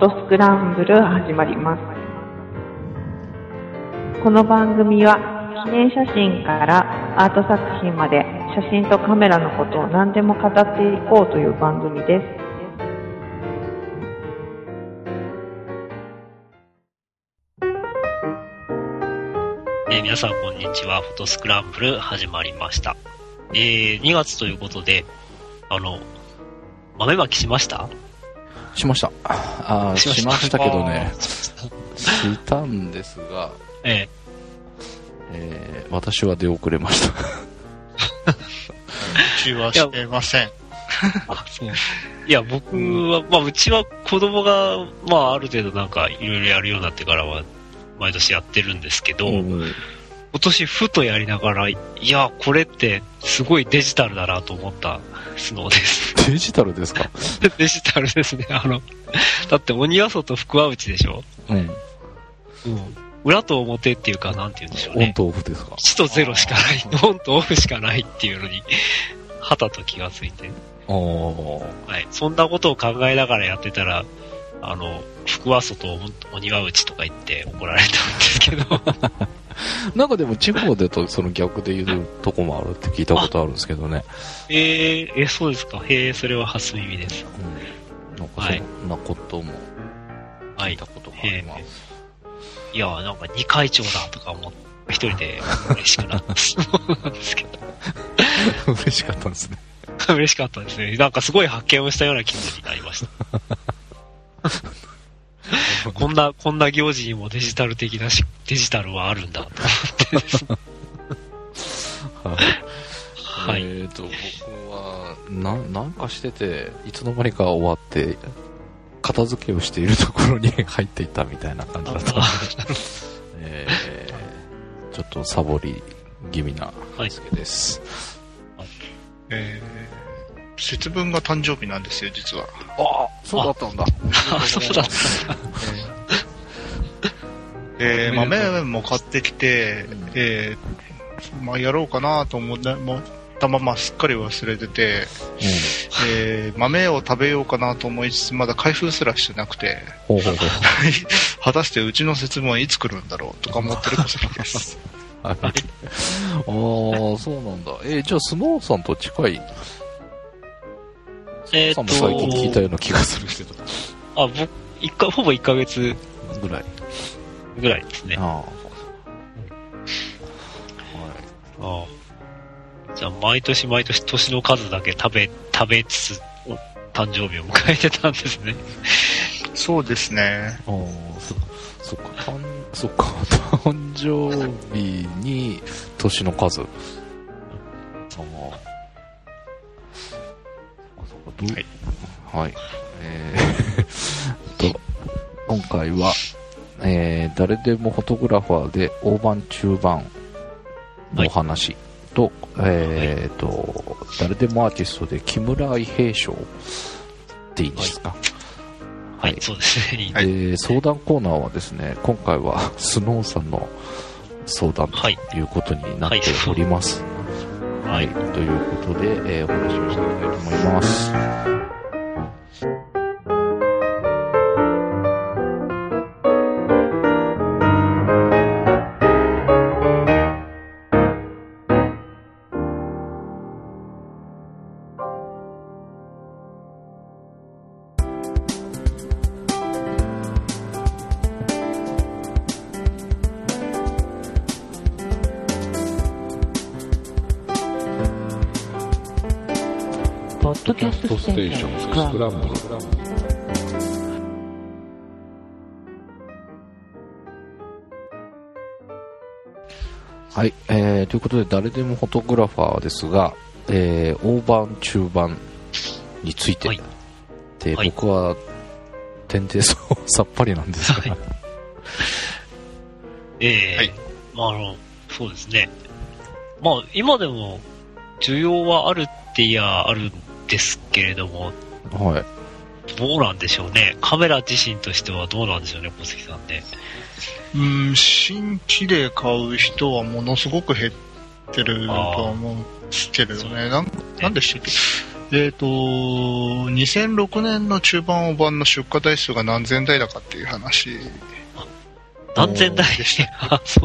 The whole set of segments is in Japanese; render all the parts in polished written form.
トスクランブル始まります。この番組は記念写真からアート作品まで写真とカメラのことを何でも語っていこうという番組です。 皆さんこんにちは。フォトスクランブル始まりました。2月ということで、豆まきしました？ しました。しましたけどね。したんですが、私は出遅れました。 うちはしてません。 いや、僕は、うちは子供が、ある程度なんかいろいろやるようになってからは、毎年やってるんですけど、今年ふとやりながら、いや、これってすごいデジタルだなと思ったスノーです。 デジタルですか？ デジタルですね。だって鬼は外福は内でしょ？裏と表っていうか、なんて言うんでしょうね。 オンとオフですか 1と0しかない、オンとオフしかないっていうのに、はたと気がついて。はい。そんなことを考えながらやってたら、福は外、鬼は内とか言って怒られたんですけど。 なんかでも地方でとその逆で言うとこもあるって聞いたことあるんですけどね。 そうですか。それは初耳です。 なんかそんなことも聞いたことがあります。 いや、なんか二会長だとか思って、一人で嬉しくなったそうなんですけど。 嬉しかったんですね。 嬉しかったですね。なんかすごい発見をしたような気分になりました。こんな行事にもデジタル的なデジタルはあるんだと思ってですね。 はい。僕はなんかしてて、いつの間にか終わって、片付けをしているところに入っていったみたいな感じだったので、ちょっとサボり気味なすけです。 節分が誕生日なんですよ、実は。 そうだったんだ。 そうだった。 豆も買ってきて、やろうかなと思ったまますっかり忘れてて、豆を食べようかなと思いつつまだ開封すらしてなくて果たしてうちの節分はいつ来るんだろうとか思ってるこそです。 そうなんだ。じゃあスノーさんと近いさんも最近聞いたような気がするけど。 僕ほぼ1ヶ月ぐらいですね。じゃあ毎年年の数だけ食べつつ誕生日を迎えてたんですね。 そうですね。 そっか誕生日に年の数。はい。今回は、誰でもフォトグラファーで大判中盤の話と、誰でもアーティストで木村愛平賞っていいんですか？ はい、そうですね。 相談コーナーはですね、今回はスノーさんの相談ということになっております。はい、ということで、お話をしていきたいと思います。 ポッドキャストステーションスクランブル。 はい、ということで誰でもフォトグラファーですが、大判中盤について、で僕は点々さっぱりなんですが、 そうですね。今でも需要はあるってあるんですけれども、どうなんでしょうね。カメラ自身としてはどうなんでしょうね、小関さんね。 新規で買う人はものすごく減ってるとは思うんですけれどね。なんでしたっけ？ 2006年の中盤大盤の出荷台数が何千台だかっていう話。 何千台でした。そう。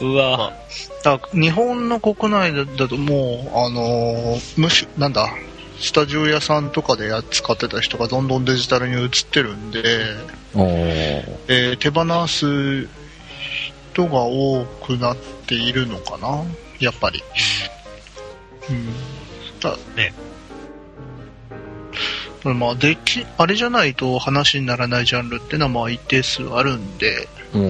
うわ。 日本の国内だともう、なんだ、スタジオ屋さんとかで使ってた人がどんどんデジタルに移ってるんで、手放す人が多くなっているのかな、やっぱり。 ね。 まあ、あれじゃないと話にならないジャンルっていうのはまあ一定数あるんで、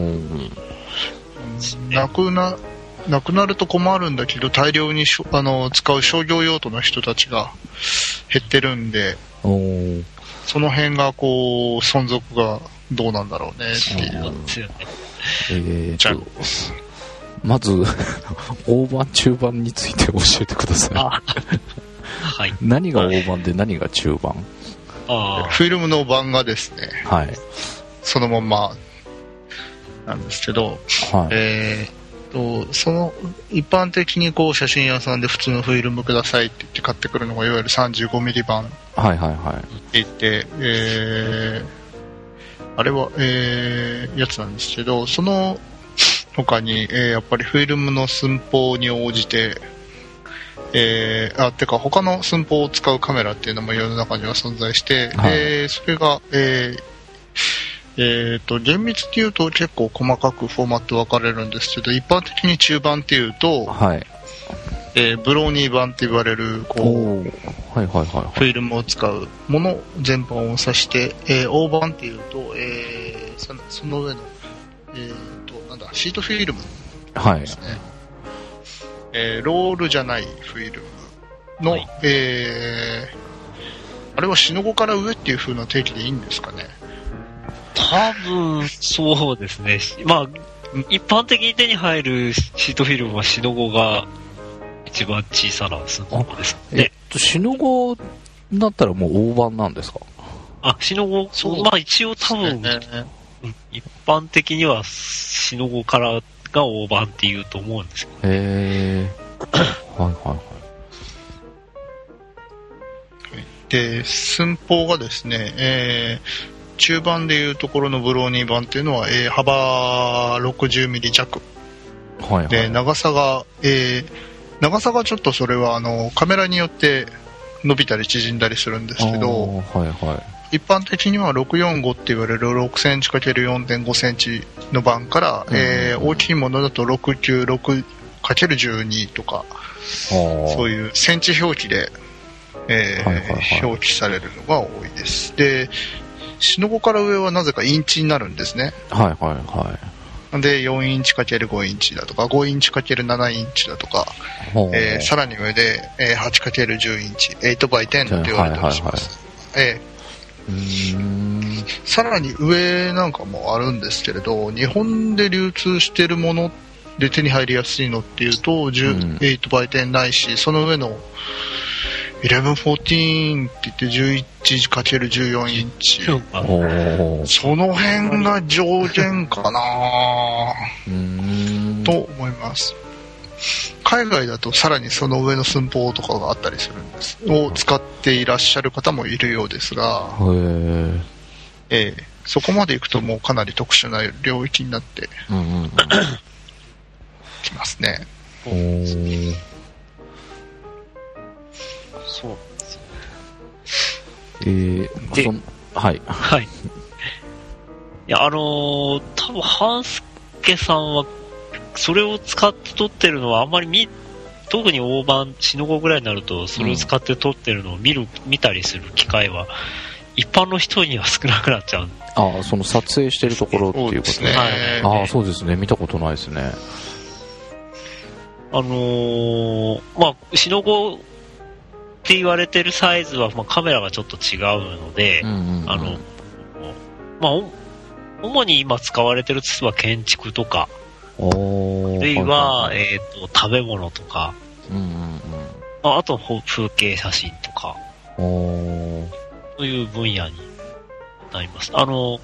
なくなると困るんだけど、大量に使う商業用途の人たちが減ってるんで、その辺がこう存続がどうなんだろうねっていう。 まず大判中盤について教えてください。 はい、 何が大判で何が中盤？ フィルムの版がですね、 はい、 そのままなんですけど、 はい、 その一般的にこう写真屋さんで普通のフィルムくださいって言って買ってくるのがいわゆる 35mm 版って言って、あれは、やつなんですけど、その他に、やっぱりフィルムの寸法に応じて、てか他の寸法を使うカメラっていうのも世の中には存在して、それが、厳密に言うと結構細かくフォーマット分かれるんですけど、一般的に中盤っていうと、ブローニー版って言われるこう、フィルムを使うもの全般を指して、大盤っていうと、その上の、なんだシートフィルムですね、ロールじゃないフィルムの、あれはシノゴから上っていう風な定義でいいんですかね。 多分そうですね。まあ一般的に手に入るシートフィルムはシノゴが一番小さな寸法ですね。 シノゴだったらもう大判なんですか？ シノゴ、まあ一応多分、一般的にはシノゴからが大判っていうと思うんですけど、 で寸法がですね、中盤でいうところのブローニー版っていうのは、幅 60mm 弱、で長さがちょっとそれはカメラによって伸びたり縮んだりするんですけど、一般的には645って言われる6センチ ×4.5 センチの版から、大きいものだと 696×12 とか、そういうセンチ表記で、表記されるのが多いです。でシノゴから上はなぜかインチになるんですね。で4インチ ×5 インチだとか5インチ ×7 インチだとか、さらに上で 8×10 インチ 8x10 って言われたりします。さらに上なんかもあるんですけれど、日本で流通しているもので手に入りやすいのっていうと 8x10 ないし、その上の1114って言って 11×14 インチ、その辺が上限かなと思います。海外だとさらにその上の寸法とかがあったりするんですを使っていらっしゃる方もいるようですが、そこまでいくともうかなり特殊な領域になってきますね。 そうですね。いや、多分半助さんはそれを使って撮ってるのはあんまり特に大判シノゴぐらいになるとそれを使って撮ってるのを見たりする機会は一般の人には少なくなっちゃう。 その撮影してるところっていうことね。そうですね。見たことないですね。 シノゴって言われてるサイズは、カメラがちょっと違うので、主に今使われてる筒は建築とか、あるいは、食べ物とか、あと風景写真とか、という分野になります。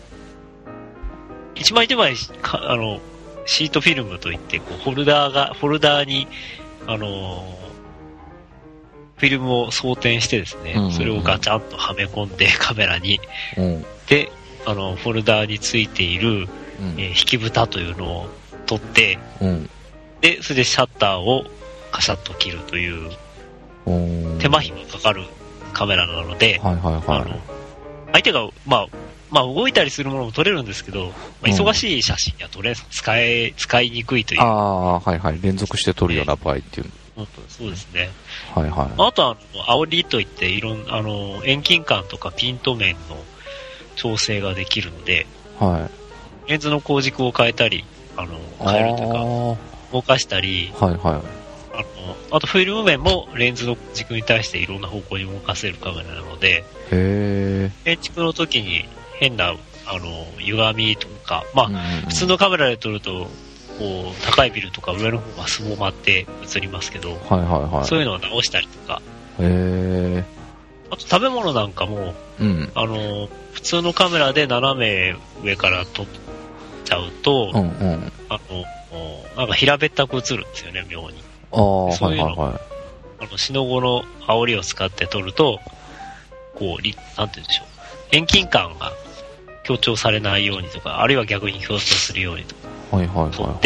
一枚一枚シートフィルムといって、フォルダーに、 フィルムを装填してですね、それをガチャンとはめ込んでカメラに、で、フォルダーについている、引き蓋というのを取って、で、それでシャッターをカシャッと切るという、手間暇かかるカメラなので、相手が、まあ動いたりするものも撮れるんですけど、忙しい写真や使いにくいという。 連続して撮るような場合っていう。 そうですね。あとは、煽りといって、遠近感とかピント面の調整ができるので、レンズの光軸を変えたり、変えるというか、動かしたり、あとフィルム面もレンズの軸に対していろんな方向に動かせるカメラなので、建築の時に変な、歪みとか、普通のカメラで撮ると、こう、高いビルとか上の方がすぼまって映りますけど、そういうのを直したりとか、あと食べ物なんかも、普通のカメラで斜め上から撮っちゃうと、なんか平べったく映るんですよね、妙に。そういうの、シノゴの煽りを使って撮ると、こう、なんて言うんでしょう。遠近感が強調されないようにとか、あるいは逆に強調するようにとか、撮って、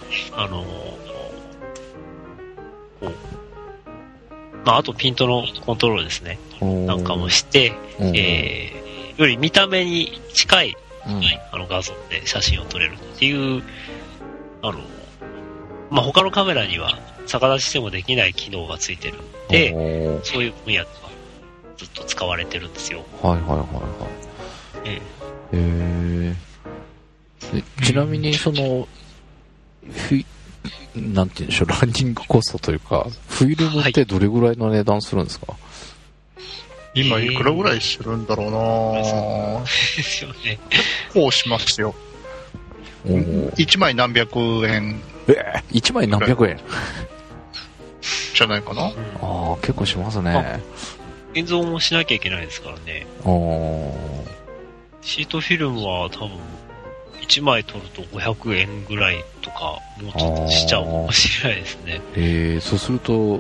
こう、あとピントのコントロールですね。なんかもして、より見た目に近い、画像で写真を撮れるっていう、他のカメラには逆立ちしてもできない機能がついてるんで、そういう分野ではずっと使われてるんですよ。 ちなみに、なんて言うんでしょう、ランニングコストというか、フィルムってどれぐらいの値段するんですか？ 今いくらぐらいするんだろうなですよね。 こうしますよ。1枚何百円。 1枚何百円じゃないかな。 結構しますね。 現像もしなきゃいけないですからね。シートフィルムは多分、1枚取ると500円ぐらいとか、もうちょっとしちゃうかもしれないですね。 そうすると、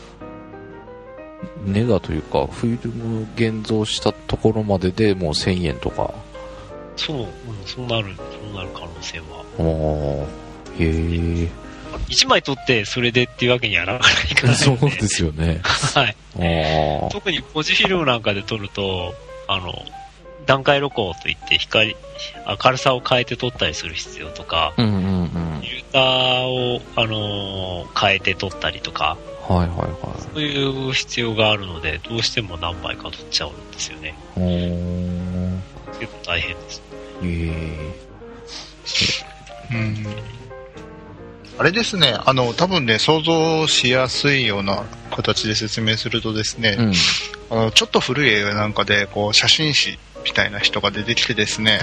ネガというか、フィルム現像したところまででもう1000円とか。 そうなる可能性は。1枚取ってそれでっていうわけにはなかないからね。 そうですよね。 特にポジフィルムなんかで撮ると、段階露光といって明るさを変えて撮ったりする必要とか、フィルターを、変えて撮ったりとか、そういう必要があるので、どうしても何枚か撮っちゃうんですよね。結構大変です。 あれですね、多分ね、想像しやすいような形で説明するとですね、ちょっと古い映画なんかで、こう、写真師みたいな人が出てきてですね、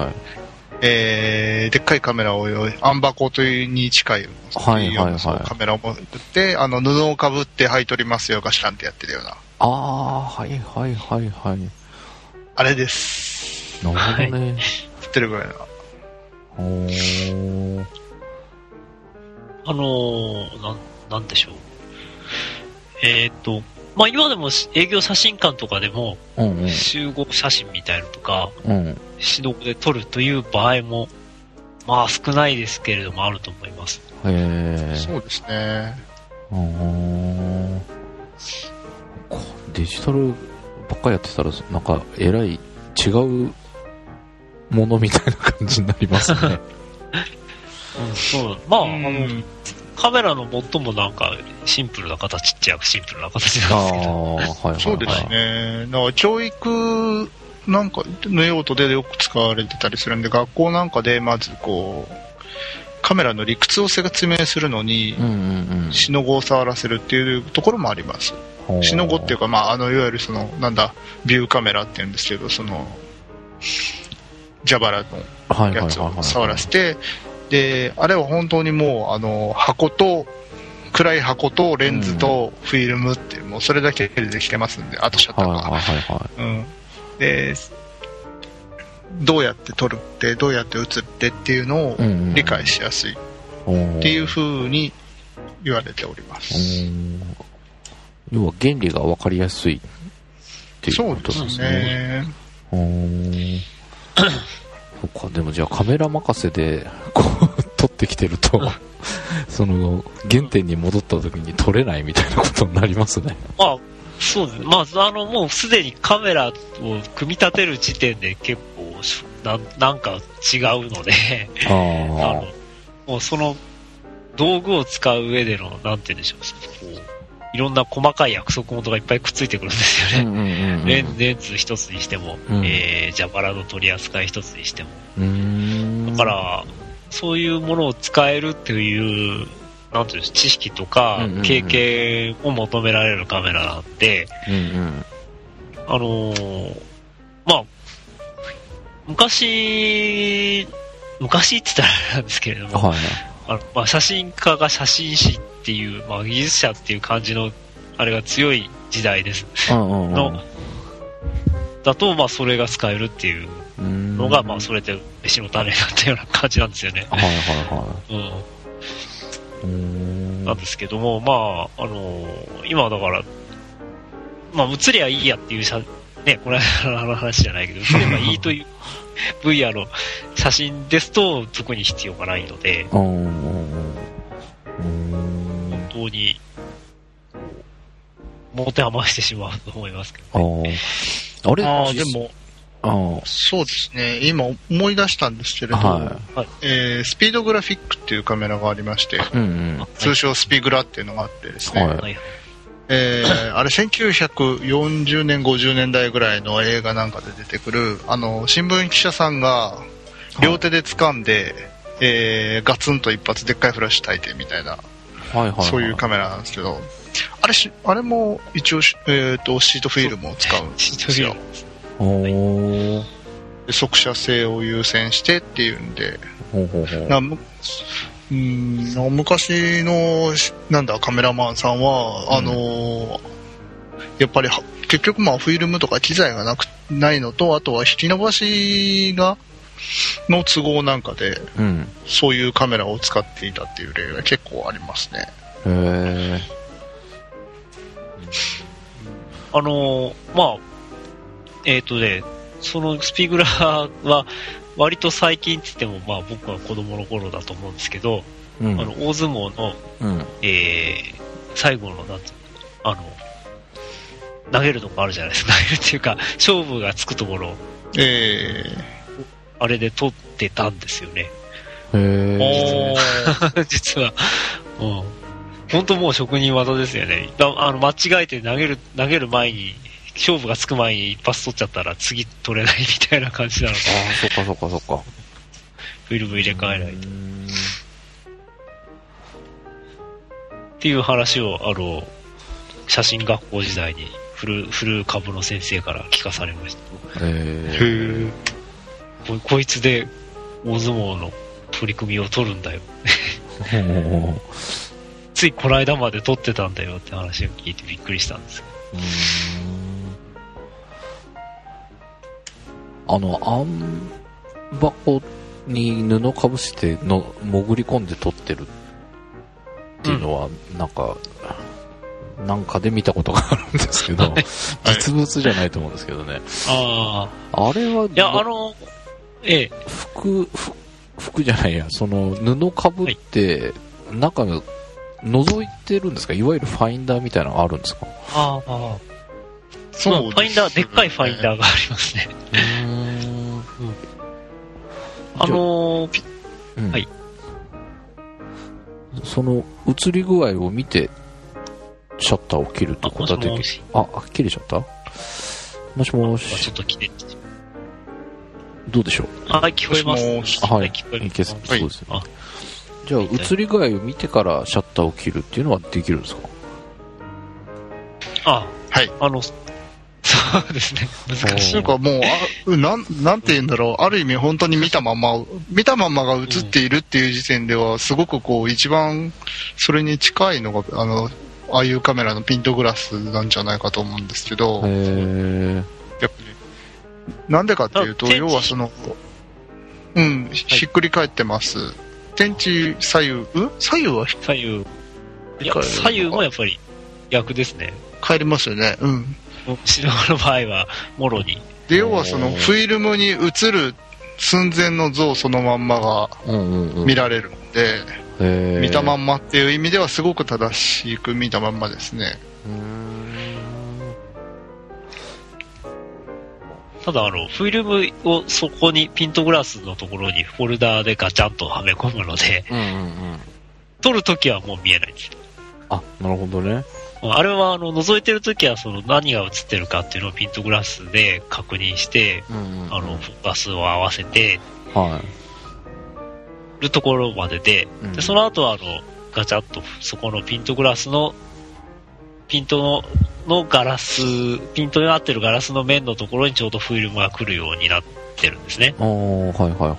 でっかいカメラをアンバコというに近いカメラを持って、布をかぶって、はい、撮りますよ、ガシャンってやってるような。あれです。 なるほどね。 撮ってるぐらいな。 なんでしょう。今でも営業写真館とかでも、集合写真みたいなのとか、シノゴで撮るという場合も、少ないですけれどもあると思います。 そうですね。 デジタルばっかりやってたら、なんか、えらい違うものみたいな感じになりますね。 カメラの最もなんかシンプルな形っちゃシンプルな形なんですけど。 そうですね。教育なんかの用途でよく使われてたりするんで、学校なんかでまずこう、カメラの理屈を説明するのに、シノゴを触らせるっていうところもあります。シノゴっていうか、いわゆるビューカメラっていうんですけど、ジャバラのやつを触らせて、で、あれは本当にもう、暗い箱とレンズとフィルムっていう、もうそれだけでできてますんで、あとシャッターが。で、どうやって撮るって、どうやって写ってっていうのを理解しやすいっていう風に言われております。 要は原理が分かりやすいっていうことですね。そうか、でもじゃあカメラ任せでこう撮ってきてるとその原点に戻った時に撮れないみたいなことになりますね。 そうですね。もうすでにカメラを組み立てる時点で結構なんか違うのでもうその道具を使う上での、なんて言うんでしょう、いろんな細かい約束事がいっぱいくっついてくるんですよね。レンズ一つにしても、蛇腹の取り扱い一つにしても。だから、そういうものを使えるっていう、なんていうんですか、知識とか、経験を求められるカメラなんで、昔って言ったらあれなんですけれども、写真家が写真師っていう、技術者っていう感じのあれが強い時代ですだと、それが使えるっていうのが、それで飯の種になったような感じなんですよね。なんですけども、今だから、映りゃいいやっていうね、これの話じゃないけど、映ればいいという分野の写真ですと特に必要がないので、本当に持て余してしまうと思いますけど、ね。 でも、そうですね、今思い出したんですけれど、スピードグラフィックっていうカメラがありまして、通称スピグラっていうのがあってですね、あれ1940年50年代ぐらいの映画なんかで出てくる新聞記者さんが両手で掴んで、ガツンと一発でっかいフラッシュ焚いてみたいな、そういうカメラなんですけど、あれも一応、シートフィルムを使うんですよ。で速射性を優先してっていうんで、昔のカメラマンさんはやっぱり結局フィルムとか機材がないのと、あとは引き伸ばしの都合なんかで、そういうカメラを使っていたっていう例が結構ありますね。そのスピグラは割と最近って言っても、僕は子供の頃だと思うんですけど、大相撲の、最後の投げるとこあるじゃないですか。投げるっていうか勝負がつくところ、あれで撮ってたんですよね。実は、本当もう職人技ですよね。間違えて投げる前に、勝負がつく前に一発取っちゃったら次取れないみたいな感じなので。 そっか。 フィルム入れ替えないと。っていう話を、写真学校時代に古株の先生から聞かされました。こいつで大相撲の取り組みを取るんだよ。ついこの間まで撮ってたんだよって話を聞いてびっくりしたんですけど。 案箱に布かぶして潜り込んで撮ってるっていうのは、なんかで見たことがあるんですけど、実物じゃないと思うんですけどね。あれは、服じゃないや、その布かぶって、中の覗いてるんですか？いわゆるファインダーみたいなのがあるんですか？ そう、ファインダー、でっかいファインダーがありますね。はい。 その映り具合を見てシャッターを切るってことはできる。切れちゃった？もしもし。 ちょっと切れて。 どうでしょう？ 聞こえます。 はい、聞こえます。そうですね。じゃあ映り具合を見てからシャッターを切るっていうのはできるんですか？ はい。そうですね。難しい。 なんかもう、なんて言うんだろう。ある意味本当に見たままが映っているっていう時点では、すごく一番それに近いのが、ああいうカメラのピントグラスなんじゃないかと思うんですけど、なんでかっていうと、要はひっくり返ってます。天地左右は左右もやっぱり逆ですね。 帰りますよね。うん。 白の場合は、もろに。 で、要はそのフィルムに映る寸前の像そのまんまが見られるので、見たまんまっていう意味ではすごく正しく見たまんまですね。 ただフィルムをそこにピントグラスのところにフォルダーでガチャンとはめ込むので、撮るときはもう見えないんですよ。 あ、なるほどね。 あれは覗いてるときはその何が映ってるかっていうのをピントグラスで確認して、フォーカスを合わせて、るところまでで、でその後はガチャッとそこのピントグラスのピントのガラス、ピントに合ってるガラスの面のところにちょうどフィルムが来るようになってるんですね。それを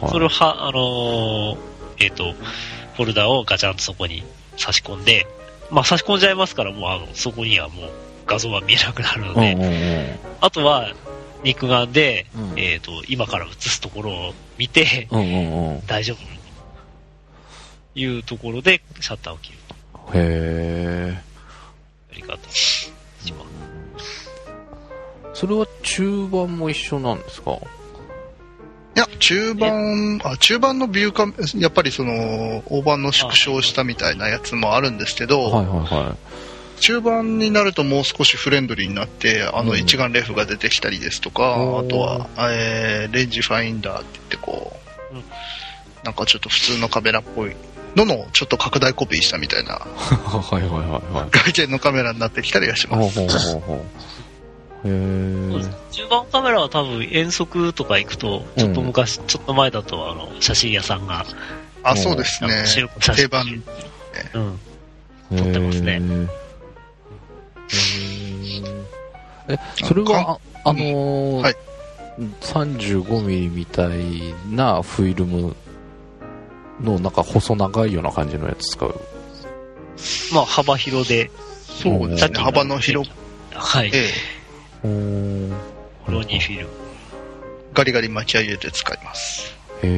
フォルダをガチャンとそこに差し込んで、差し込んじゃいますから、もうそこにはもう画像は見えなくなるので、あとは肉眼で、今から映すところを見て、大丈夫というところでシャッターを切ると。やり方します。 それは中盤も一緒なんですか？ いや、中盤のビューカメラ、やっぱりその大判の縮小したみたいなやつもあるんですけど、中盤になるともう少しフレンドリーになって一眼レフが出てきたりですとか、あとは、レンジファインダーって言ってこう、なんかちょっと普通のカメラっぽいののちょっと拡大コピーしたみたいな外見のカメラになってきたりはします。 中盤カメラは多分遠足とか行くと、ちょっと前だと写真屋さんが、 そうですね、定番、 撮ってますね。 それは35ミリみたいなフィルムのなんか細長いような感じのやつ使う？ 幅広で、 そうですね、幅の広、 はい。ロニーフィルムガリガリ巻き上げて使います。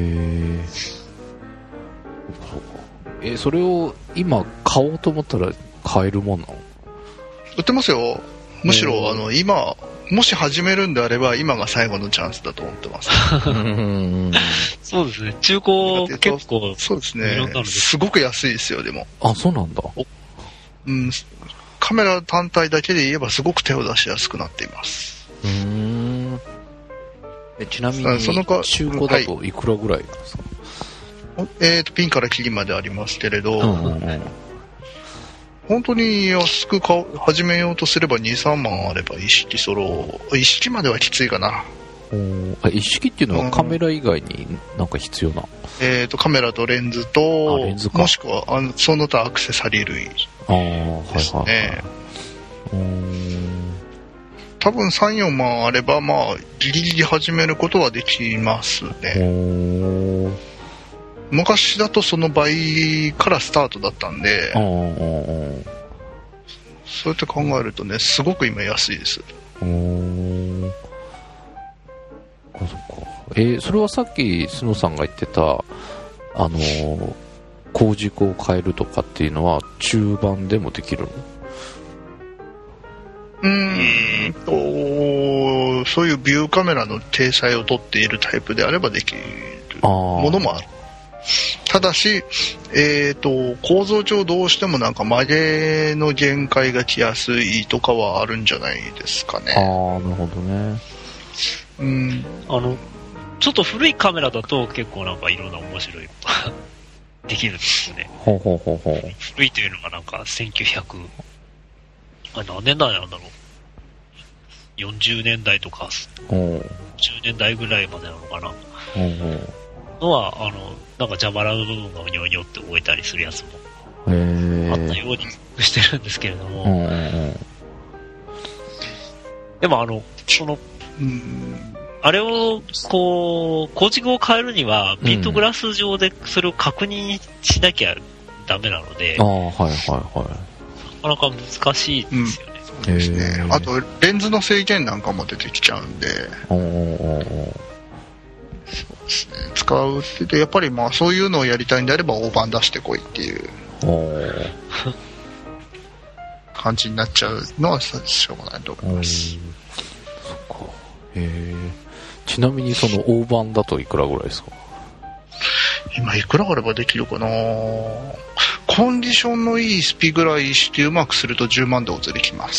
それを今買おうと思ったら買えるもんなの？ 売ってますよ。むしろ今もし始めるんであれば今が最後のチャンスだと思ってます。 そうですね。中古結構そうですね。すごく安いですよ。でもそうなんだ。 カメラ単体だけで言えばすごく手を出しやすくなっています。 ちなみに中古だといくらぐらいなんですか？ ピンからキリまでありますけれど、本当に安く始めようとすれば 2,3 万あれば一式一式まではきついかな。 一式っていうのはカメラ以外になんか必要な？ カメラとレンズと、もしくはその他アクセサリー類ですね。多分 3,4 万あればギリギリ始めることはできますね。昔だとその倍からスタートだったんで、そうやって考えるとね、すごく今安いです。 それはさっきスノさんが言ってた光軸を変えるとかっていうのは中盤でもできるの？ そういうビューカメラの体裁を取っているタイプであればできるものもある。ただし、構造上どうしてもなんか曲げの限界が来やすいとかはあるんじゃないですかね。 なるほどね。 ちょっと古いカメラだと結構なんかいろんな面白いことができるんですよね。古いというのがなんか1900、何年代なんだろう。40年代とか、10年代ぐらいまでなのかな。のは、なんか邪魔な部分がうにょうにょって置いたりするやつもあったようにしてるんですけれども。でもあれを、光軸を変えるには、ピントグラス上でそれを確認しなきゃダメなので、なかなか難しいですよね。 そうですね。あと、レンズの制限なんかも出てきちゃうんで、そうですね。使うって言って、やっぱりそういうのをやりたいんであれば大判出してこいっていう感感じになっちゃうのはしょうがないと思います。 そっか。ちなみにその大判だといくらぐらいですか？ 今いくらあればできるかな。コンディションのいいスピぐらいしてうまくすると10万でお釣りきます。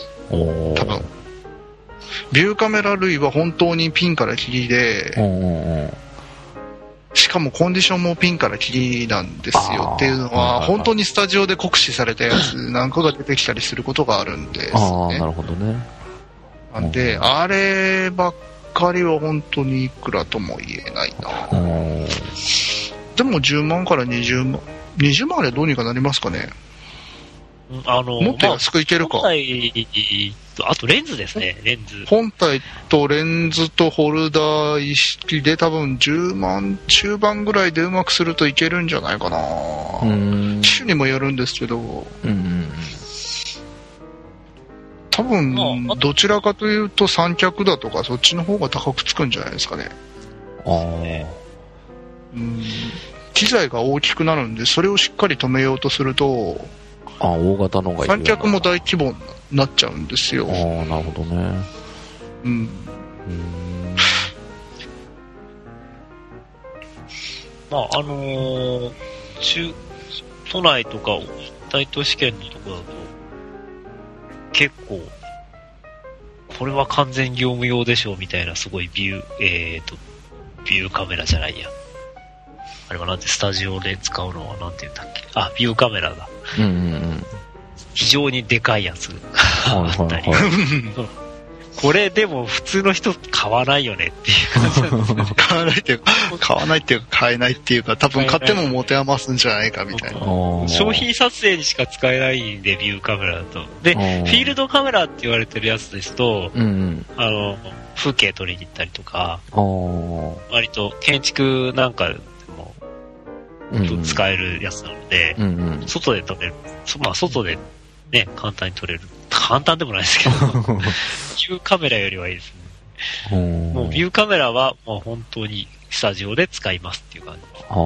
多分。ビューカメラ類は本当にピンからキリで、しかもコンディションもピンからキリなんですよ。っていうのは、本当にスタジオで酷使されたやつなんかが出てきたりすることがあるんですね。 なるほどね。 なんで、あればっかりは本当にいくらとも言えないな。でも10万から20万。20万あれどうにかなりますかね。もっと安くいけるか。 あとレンズですね、レンズ。 本体とレンズとホルダー一式で多分10万中盤ぐらいでうまくするといけるんじゃないかな。機種にもよるんですけど、多分どちらかというと三脚だとかそっちの方が高くつくんじゃないですかね。機材が大きくなるんでそれをしっかり止めようとすると大型のがいい。 三脚も大規模になっちゃうんですよ。 なるほどね。 都内とか大都市圏のところだと結構これは完全業務用でしょうみたいなすごいビューカメラじゃないや。あれはなんてスタジオで使うのはなんて言うんだっけ。ビューカメラだ。非常にでかいやつがあったり。これでも普通の人買わないよねっていう感じなんですね。 買わないっていうか買えないっていうか多分買っても持て余すんじゃないかみたいな。 商品撮影にしか使えないんでビューカメラだと。で、フィールドカメラって言われてるやつですと、風景撮りに行ったりとか、割と建築なんかでも使えるやつなので、外で撮れる。外でね、簡単に撮れる。簡単でもないですけど、ビューカメラよりはいいですね。もうビューカメラはもう本当にスタジオで使いますっていう感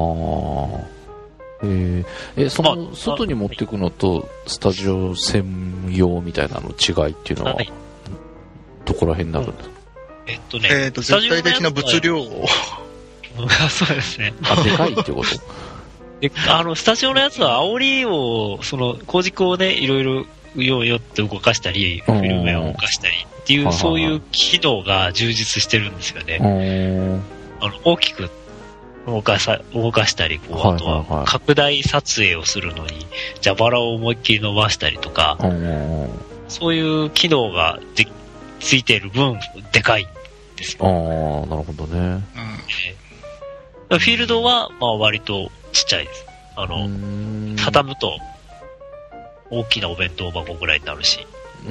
じ。 その外に持っていくのとスタジオ専用みたいなの違いっていうのはどこら辺になるんですか？ 絶対的な物量をそうですね。 でかいってこと？ で、スタジオのやつは煽りを、光軸をね、いろいろよって動かしたり、フィルムを動かしたりっていう、そういう機能が充実してるんですよね。大きく動かしたり、あとは拡大撮影をするのに、蛇腹を思いっきり伸ばしたりとか、そういう機能がついている分、でかいんですよ。 なるほどね。 フィールドは、割とちっちゃいです。畳むと、大きなお弁当箱ぐらいになるし。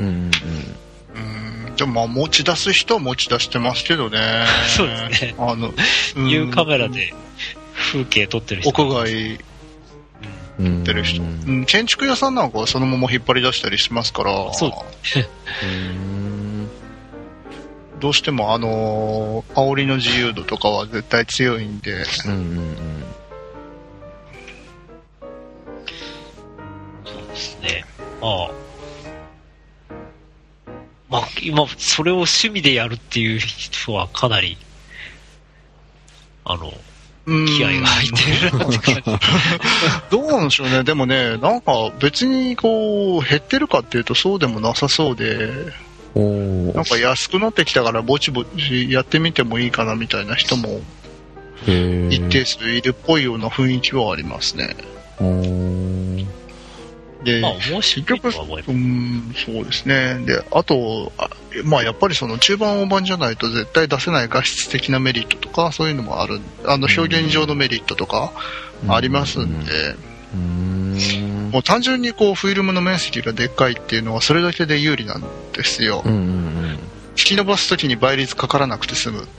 でも持ち出す人は持ち出してますけどね。 そうですね。いうカメラで風景撮ってる人。 屋外撮ってる人。建築屋さんなんかはそのまま引っ張り出したりしますから。 そう。 どうしても煽りの自由度とかは絶対強いんで。 そうですね。今、それを趣味でやるっていう人はかなり、気合が入ってるなって感じ。 どうなんでしょうね。でもね、なんか別に減ってるかっていうとそうでもなさそうで、なんか安くなってきたからぼちぼちやってみてもいいかなみたいな人も一定数いるっぽいような雰囲気はありますね。で、結局、そうですね。で、あと、やっぱり中盤大盤じゃないと絶対出せない画質的なメリットとか、そういうのもある。表現上のメリットとかありますんで、もう単純にフィルムの面積がでっかいっていうのはそれだけで有利なんですよ。引き伸ばすときに倍率かからなくて済む。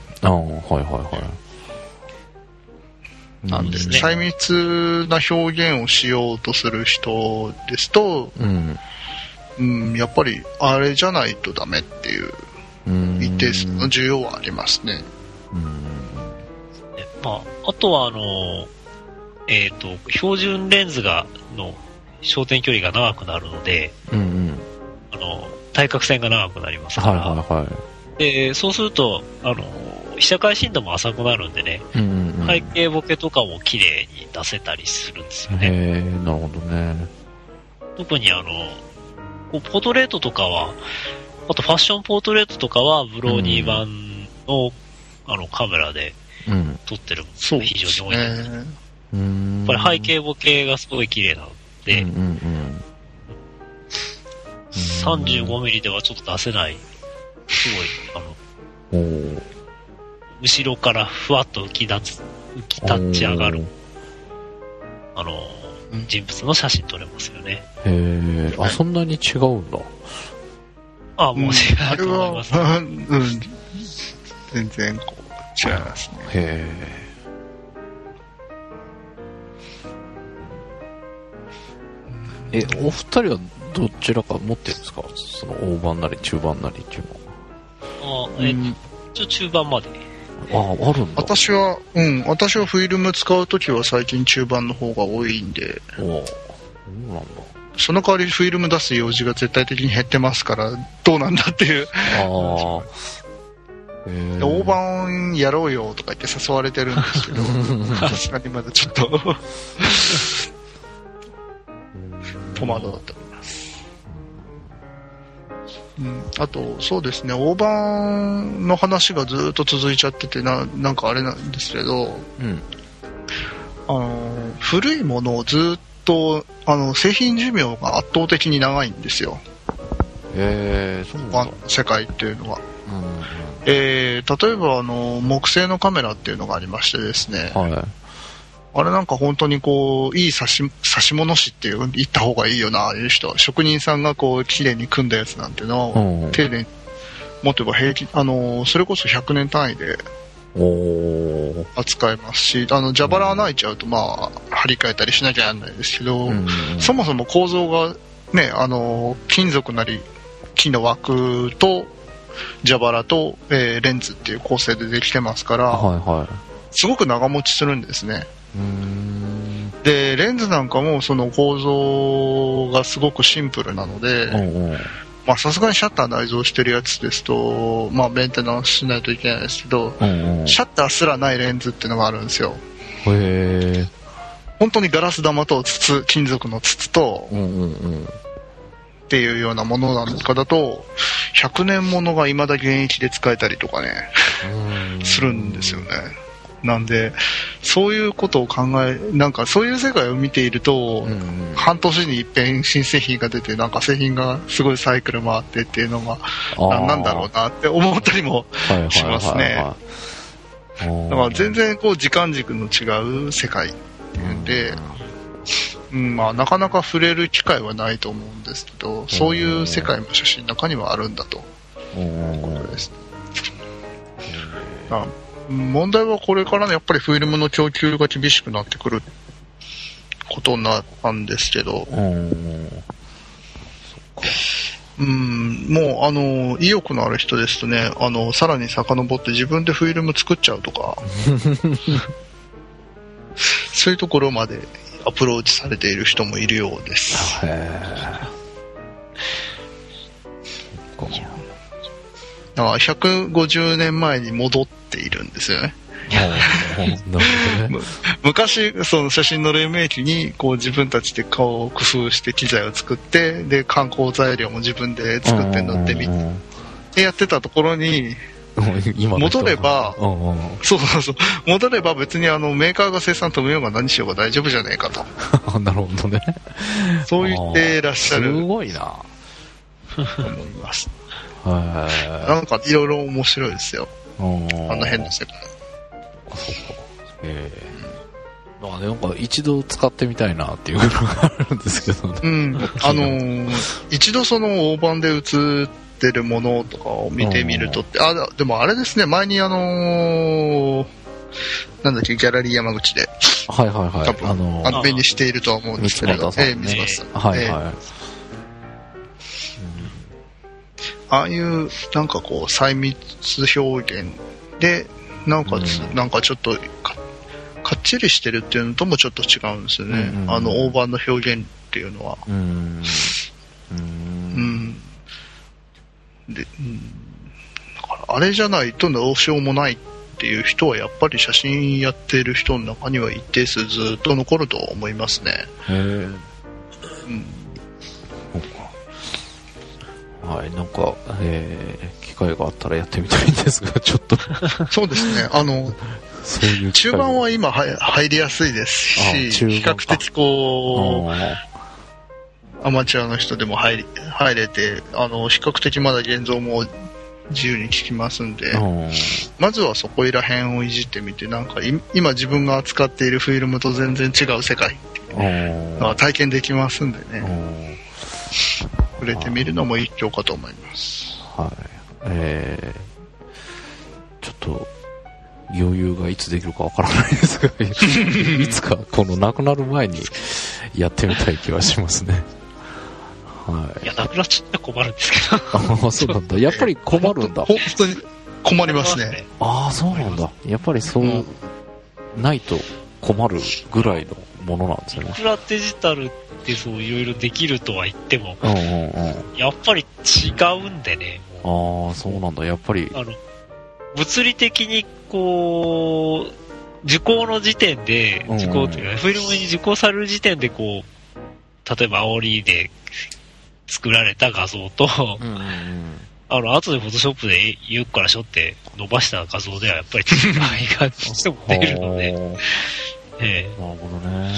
なんで、細密な表現をしようとする人ですと、やっぱりあれじゃないとダメっていう一定数の需要はありますね。 あとは標準レンズの焦点距離が長くなるので、 対角線が長くなりますから、 はいはいはい。 でそうすると被写界深度も浅くなるんでね、背景ボケとかも綺麗に出せたりするんですよね。 なるほどね。 特にポートレートとかは、あとファッションポートレートとかはブローニー版の、カメラで撮ってるものが非常に多いですね。やっぱり背景ボケがすごい綺麗なので、35mm ではちょっと出せない、すごい、後ろからふわっと浮き立ち上がる、人物の写真撮れますよね。 そんなに違うんだ。 もう違うと思います。 全然こう違いますね。 お二人はどちらか持ってるんですか？その大判なり中盤なりっていうのは。 一応中盤まで。 あるんだ。 私はフィルム使うときは最近中盤の方が多いんで。 そうなんだ。 その代わりフィルム出す用事が絶対的に減ってますからどうなんだっていう。大判やろうよとか言って誘われてるんですけど、さすがにまだちょっと戸惑っております。あとそうですね、大判の話がずっと続いちゃっててなんかあれなんですけど、古いものをずっと製品寿命が圧倒的に長いんですよ。そうなんだ。世界っていうのは。例えば木製のカメラっていうのがありましてですね、あれなんか本当にこういい指し物師って言った方がいいよな、ああいう人職人さんがこう綺麗に組んだやつなんていうのを丁寧に持てば平気、それこそ100年単位で扱えますし、蛇腹穴開いちゃうと張り替えたりしなきゃなんないですけど、そもそも構造がね、金属なり木の枠と蛇腹と、レンズっていう構成でできてますから、すごく長持ちするんですね。でレンズなんかもその構造がすごくシンプルなので、さすがにシャッター内蔵してるやつですとメンテナンスしないといけないですけど、シャッターすらないレンズっていうのがあるんですよ。本当にガラス玉と金属の筒と、っていうようなものなんかだと100年ものが未だ現役で使えたりとかねするんですよね。なんでそういうことをなんかそういう世界を見ていると、半年に一遍新製品が出てなんか製品がすごいサイクル回ってっていうのがなんだろうなって思ったりもしますね。だから全然こう時間軸の違う世界っていうんで、なかなか触れる機会はないと思うんですけど、そういう世界も写真の中にはあるんだということです。問題はこれからのやっぱりフィルムの供給が厳しくなってくることなんですけど、もう意欲のある人ですとね、さらに遡って自分でフィルム作っちゃうとかそういうところまでアプローチされている人もいるようです。だから150年前に戻っているんですよね。昔その写真の黎明期にこう自分たちで顔を工夫して機材を作って、で観光材料も自分で作って塗ってみてやってたところに戻れば、戻れば別にメーカーが生産止めようが何しようが大丈夫じゃねえかとなるほどね。 そう言ってらっしゃる。 すごいな思います。なんかいろいろ面白いですよ、あの辺の世界。 なんか一度使ってみたいなっていうのがあるんですけどね。 一度その大判で映ってるものとかを見てみるとって、でもあれですね、前になんだっけ、ギャラリー山口で多分目にしているとは思うんですけれど、三俣さん、ああいうなんかこう細密表現でなおかつなんかちょっとかっちりしてるっていうのともちょっと違うんですよね、大判の表現っていうのは。 で、だからあれじゃないとどうしようもないっていう人はやっぱり写真やってる人の中には一定数ずっと残ると思いますね。 へえ。 そうか。はい、なんか、機会があったらやってみたいんですが、ちょっとそうですね。 そういう中盤は今入りやすいですし、比較的こう、アマチュアの人でも入れて、比較的まだ現像も自由に聞きますんで、まずはそこいら辺をいじってみて、なんか今自分が扱っているフィルムと全然違う世界っていうのが体験できますんでね、触れてみるのも一興かと思います。 はい。ちょっと余裕がいつできるかわからないですがいつかこの亡くなる前にやってみたい気はしますね。はい。 いや、なくなっちゃったら困るんですけど。 ああ、そうなんだ。やっぱり困るんだ。 本当に困りますね。 ああ、そうなんだ。やっぱりそう、ないと困るぐらいのものなんですよね。 いくらデジタルってそういろいろできるとは言っても、やっぱり違うんでね。 ああ、そうなんだ。やっぱり。 物理的にこう、受講の時点で、受講というか、フィルムに受講される時点でこう、例えば煽りで作られた画像と、後でフォトショップでゆっからしょって伸ばした画像ではやっぱり違いがどうしても出るので、なるほどね。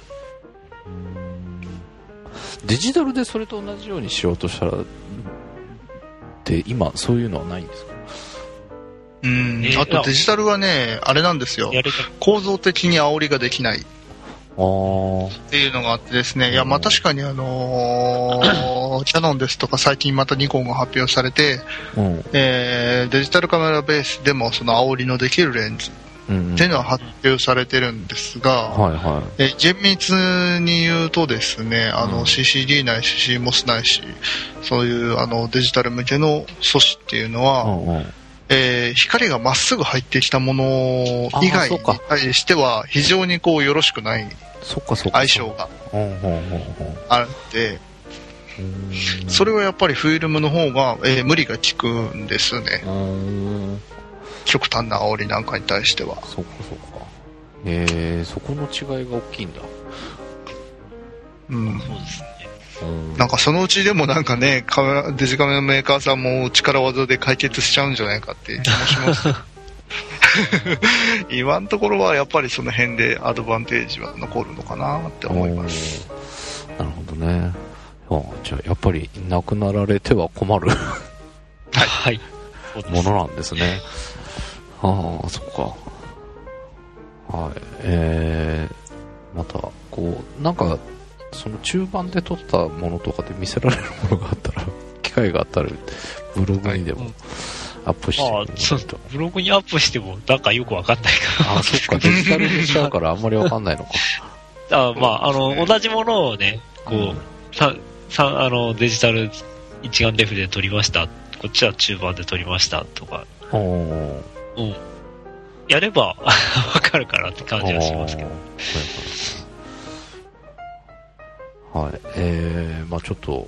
デジタルでそれと同じようにしようとしたら、で今そういうのはないんですか？ あとデジタルはね、あれなんですよ。構造的に煽りができない。っていうのがあってですね、いや、まあ確かにキャノンですとか最近またニコンが発表されて、デジタルカメラベースでもその煽りのできるレンズっていうのは発表されてるんですが、厳密に言うとですね、CCD ないし CMOS ないし、そういうデジタル向けの素子っていうのは、光がまっすぐ入ってきたもの以外に対しては非常にこうよろしくない相性があるんで、それはやっぱりフィルムの方が、無理が効くんですね。極端な煽りなんかに対しては。 そっかそっか。そこの違いが大きいんだ。 そうですね。 なんかそのうちでもなんかね、デジカメのメーカーさんも力技で解決しちゃうんじゃないかって気もします今のところはやっぱりその辺でアドバンテージは残るのかなって思います。 なるほどね。じゃあやっぱり亡くなられては困るはい、 ものなんですね。ああ、そっか。はい。またこうなんかその中盤で撮ったものとかで見せられるものがあったら、機会があったらブログにでもアップしてもらうと。 ブログにアップしてもなんかよくわかんないから。 あ、そっか、デジタルにしちゃうからあんまりわかんないのか。 同じものをね、こう、デジタル一眼レフで撮りました。こっちは中盤で撮りましたとか。やればわかるかなって感じがしますけど。 はい。まあちょっと、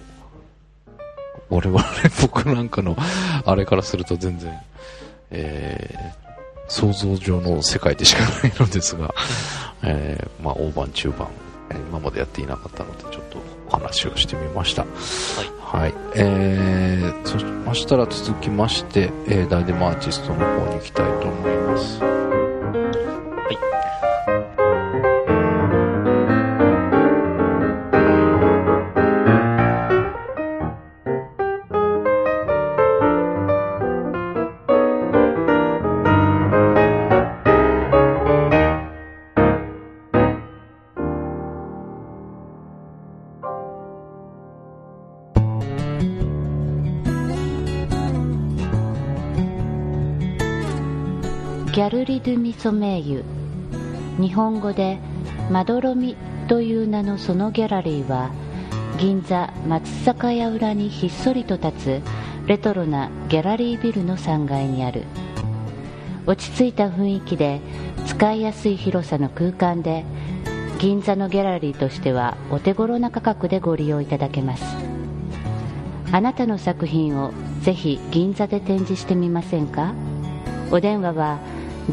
僕なんかの、あれからすると全然、想像上の世界でしかないのですが、まあ大盤中盤、今までやっていなかったので、ちょっとお話をしてみました。はい。そうしましたら続きまして、ダイデマアーティストの方に行きたいと思います。 ギャルリ・ドゥ・ミソメイユ、日本語でまどろみという名のそのギャラリーは、銀座松坂屋裏にひっそりと立つレトロなギャラリービルの3階にある。落ち着いた雰囲気で使いやすい広さの空間で、銀座のギャラリーとしてはお手頃な価格でご利用いただけます。あなたの作品をぜひ銀座で展示してみませんか。お電話は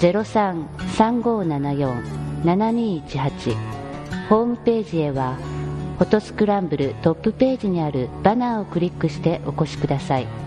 03-3574-7218、ホームページへはフォトスクランブルトップページにあるバナーをクリックしてお越しください。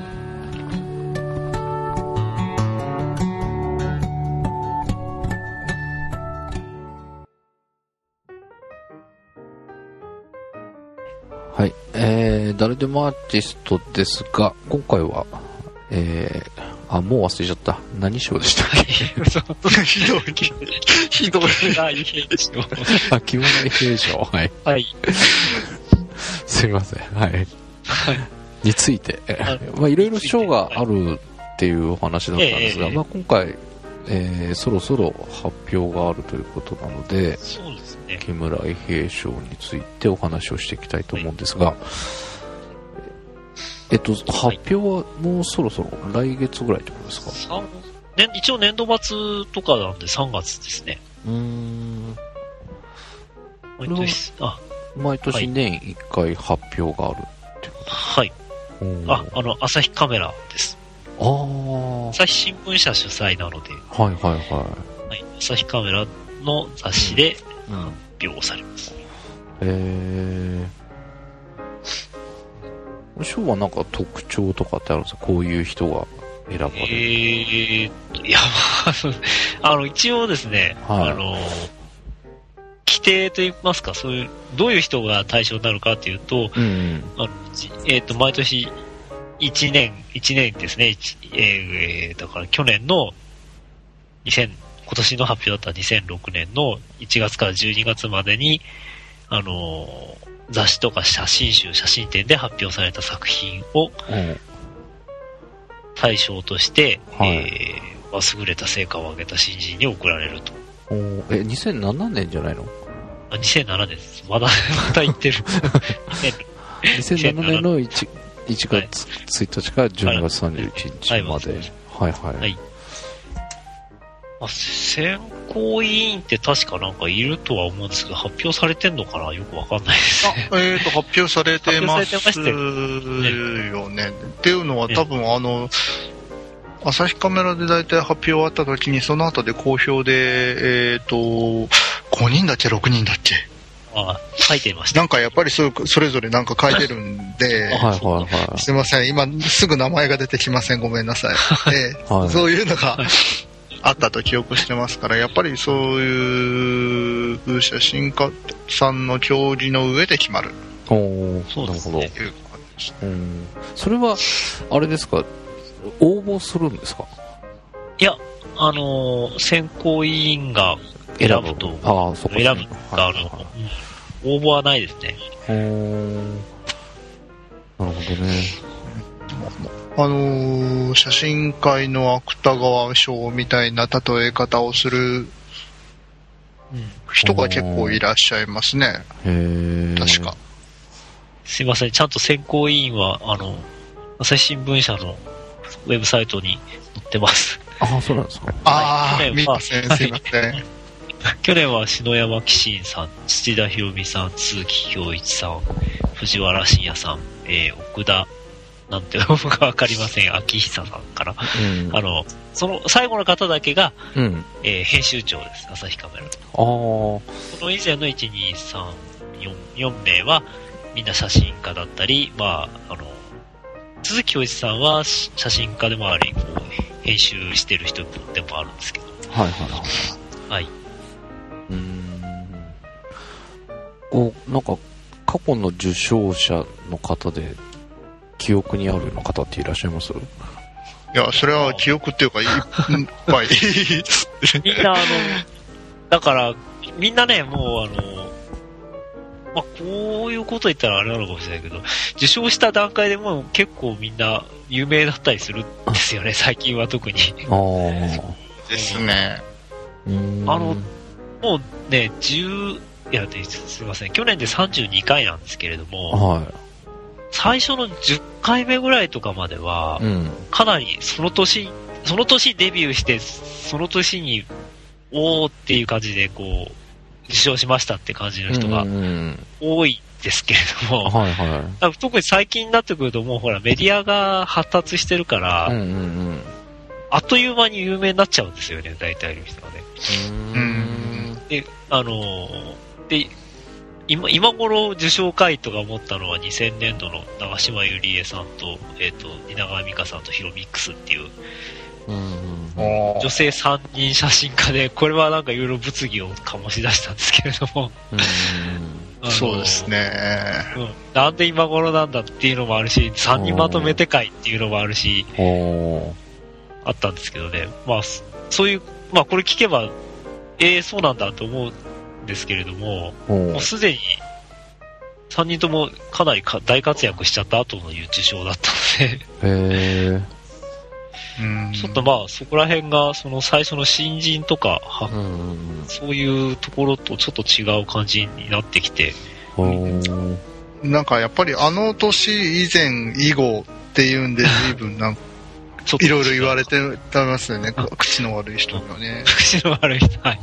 はい。誰でもアーティストですが、今回は、もう忘れちゃった。何賞でしたっけ？ ひどい。ひどい。 着物平賞。はい。 はい。 すみません。はい。について、いろいろ賞があるっていうお話だったんですが、今回、そろそろ発表があるということなので、 そうですね。 木村伊兵賞についてお話をしていきたいと思うんですが、発表はもうそろそろ来月ぐらいってことですか？ 一応年度末とかなんで3月ですね。 毎年年1回発表があるってこと？ はい。朝日カメラです。朝日新聞社主催なので、 はいはいはい。 はい、朝日カメラの雑誌で発表されます。 賞はなんか特徴とかってあるんですか？こういう人が選ばれる。 いや、一応ですね、規定といいますか、そういう、どういう人が対象になるかというと、毎年1年ですね、だから去年の今年の発表だった2006年の1月から12月までに、雑誌とか写真集、写真展で発表された作品を対象として、優れた成果を上げた新人に贈られると。 2007年じゃないの ？2007年です。まだ言ってる。 2007年の1月1日から12月31日まで。はいはい。 選考委員って確かなんかいるとは思うんですけど、発表されてんのかな？よくわかんないですね。 発表されてますよね。っていうのは多分朝日カメラで大体発表あった時にその後で公表で、5人だっけ6人だっけ書いてました。 なんかやっぱりそれぞれなんか書いてるんで、すいません、今すぐ名前が出てきません、ごめんなさい。そういうのがあったと記憶してますから、やっぱりそういう写真家さんの協議の上で決まる。 そうですね。 それはあれですか？応募するんですか？ いや、選考委員が選ぶと、選ぶがあるの。応募はないですね。 なるほどね。写真界の芥川賞みたいな例え方をする人が結構いらっしゃいますね。確か。 すいません、ちゃんと選考委員は、朝日新聞社のウェブサイトに載ってます。 そうなんですか。 見ません、すいません。 去年は篠山紀信さん、土田博美さん、鈴木恭一さん、藤原信也さん、奥田、なんていうのかわかりません、秋久さんから、その最後の方だけが、編集長です、朝日カメラの。この以前の1、2、3、4名は、みんな写真家だったり、鈴木恭一さんは写真家でもあり、編集してる人でもあるんですけど。はい。 なんか過去の受賞者の方で記憶にあるような方っていらっしゃいます？ いや、それは記憶っていうかいっぱいみんなだからみんなね、もうこういうこと言ったらあれなのかもしれないけど、受賞した段階でもう結構みんな有名だったりするんですよね、最近は特に。 ですね。 もうね、すいません、去年で32回なんですけれども、最初の10回目ぐらいとかまでは、かなりその年デビューして、その年に、おーっていう感じで、受賞しましたって感じの人が多いですけれども、 はいは特に最近になってくるともうほらメディアが発達してるから、 い。うんうんうん。 あっという間に有名になっちゃうんですよね、大体の人がね。で、で、今頃受賞回とか持ったのは2000年度の長島ゆりえさんと、蜷川美香さんとヒロミックスっていう、女性3人写真家で、これはなんかいろいろ物議を醸し出したんですけれども、 そうですね、 なんで今頃なんだっていうのもあるし、3人まとめて会っていうのもあるし、あったんですけどね、まあ、そういう、まあこれ聞けば、そうなんだと思うんですけれども、もうすでに3人ともかなり大活躍しちゃった後の受賞だったので、ちょっとまあそこら辺がその最初の新人とか、そういうところとちょっと違う感じになってきて、 なんかやっぱりあの年以前以後っていうんで随分なんかいろいろ言われてますよね、口の悪い人にはね。 口の悪い人、はい。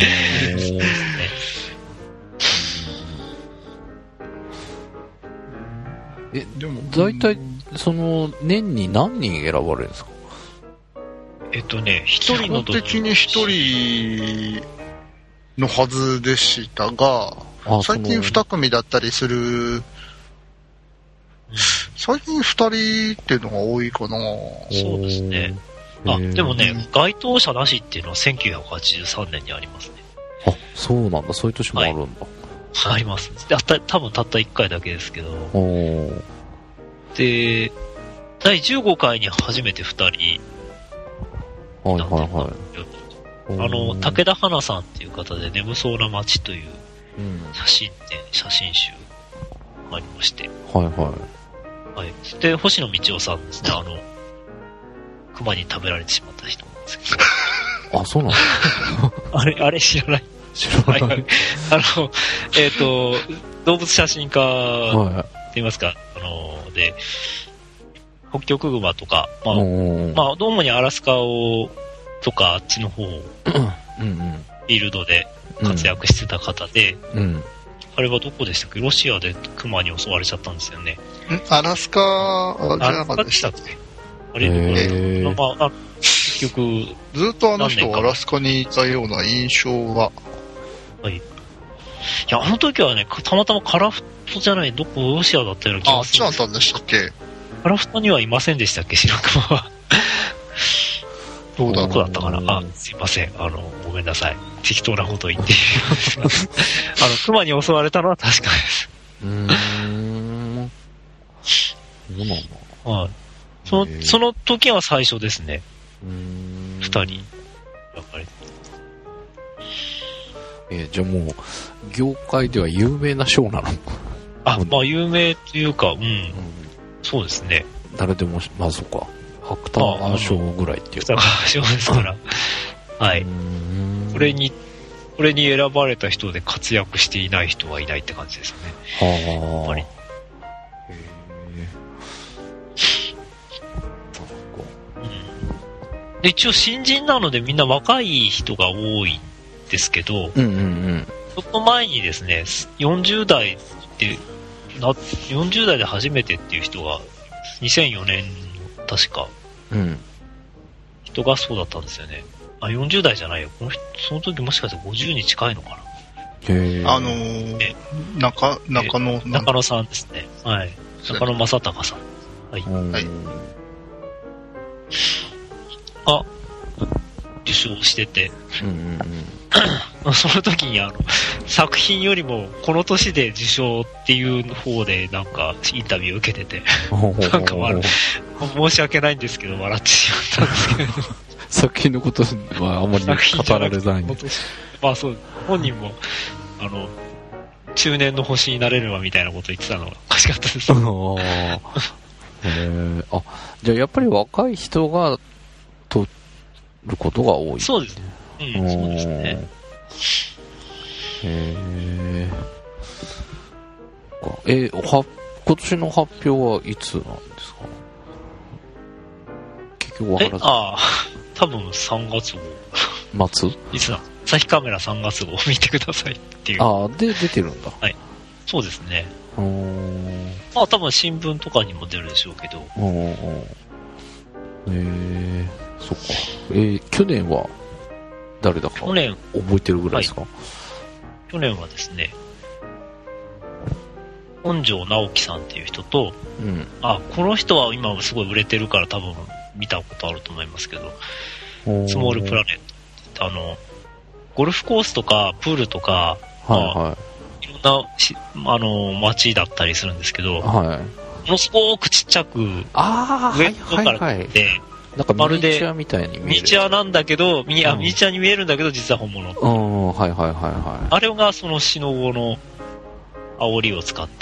でも大体その年に何人選ばれるんですか？ 一人の基本的に一人のはずでしたが、最近2組だったりする、最近2人っていうのが多いかな。 そうですね。でもね、該当者なしっていうのは1983年にありますね。 あ、そうなんだ。そういう年もあるんだ。 あります。多分たった1回だけですけど。で、第15回に初めて2人。はいはいはい。武田花さんっていう方で、眠そうな街という写真集がありまして。はいはい。はい。で、星野道夫さんですね。熊に食べられてしまった人なんですけど。 あ、そうなんあれ知らない。 知らない。 動物写真家って言いますか、で、北極熊とか、まあ、主にアラスカとかあっちの方、フィールドで活躍してた方で、あれはどこでしたっけ？ロシアで熊に襲われちゃったんですよね。 アラスカじゃなかったでしたっけ？ あれ、まあ、結局、 ずっとあの人はアラスカにいたような印象が。 はい。いや、あの時はね、たまたまカラフトじゃない、ロシアだったような気がする。 あっちだったんでしたっけ？ カラフトにはいませんでしたっけ、白熊は。どこだったかな。すいません。ごめんなさい。適当なこと言って。熊に襲われたのは確かです。 そうなんだ。 はい。その時は最初ですね。2人。やっぱり。 じゃあもう、業界では有名な賞なの？ まあ有名というか、そうですね。 誰でも、まあそうか。芥川賞ぐらいっていう。 芥川賞ですから。はい。これに選ばれた人で活躍していない人はいないって感じですね。やっぱり。で、一応新人なのでみんな若い人が多いんですけど、その前にですね、40代で初めてっていう人が、2004年の確か、人がそうだったんですよね。40代じゃないよ。その時もしかして50に近いのかな。 中野さんですね。はい。中野正隆さん。はい。はい。受賞してて、その時に作品よりもこの年で受賞っていう方でなんかインタビュー受けてて、なんか申し訳ないんですけど笑ってしまったんですけど作品のことはあまり語られない。 まあそう、本人も中年の星になれるわみたいなこと言ってたのがおかしかったです。 じゃあやっぱり若い人が取ることが多い。 そうです。そうですね。 今年の発表はいつなんですか？結局分からず。 多分3月号。末？ いつだ？朝日カメラ3月号を見てくださいっていう。 で、出てるんだ。 はい。そうですね。 まあ多分新聞とかにも出るでしょうけど。 そっか。去年は誰だか覚えてるぐらいですか？ 去年はですね、本庄直樹さんっていう人と、この人は今すごい売れてるから多分見たことあると思いますけど、スモールプラネットってゴルフコースとかプールとか、いろんな街だったりするんですけど、ものすごくちっちゃく、上から撮って、 なんかミニチュアみたいに見える。 ミニチュアなんだけど、ミニチュアに見えるんだけど、実は本物。あれがそのシノゴの煽りを使って。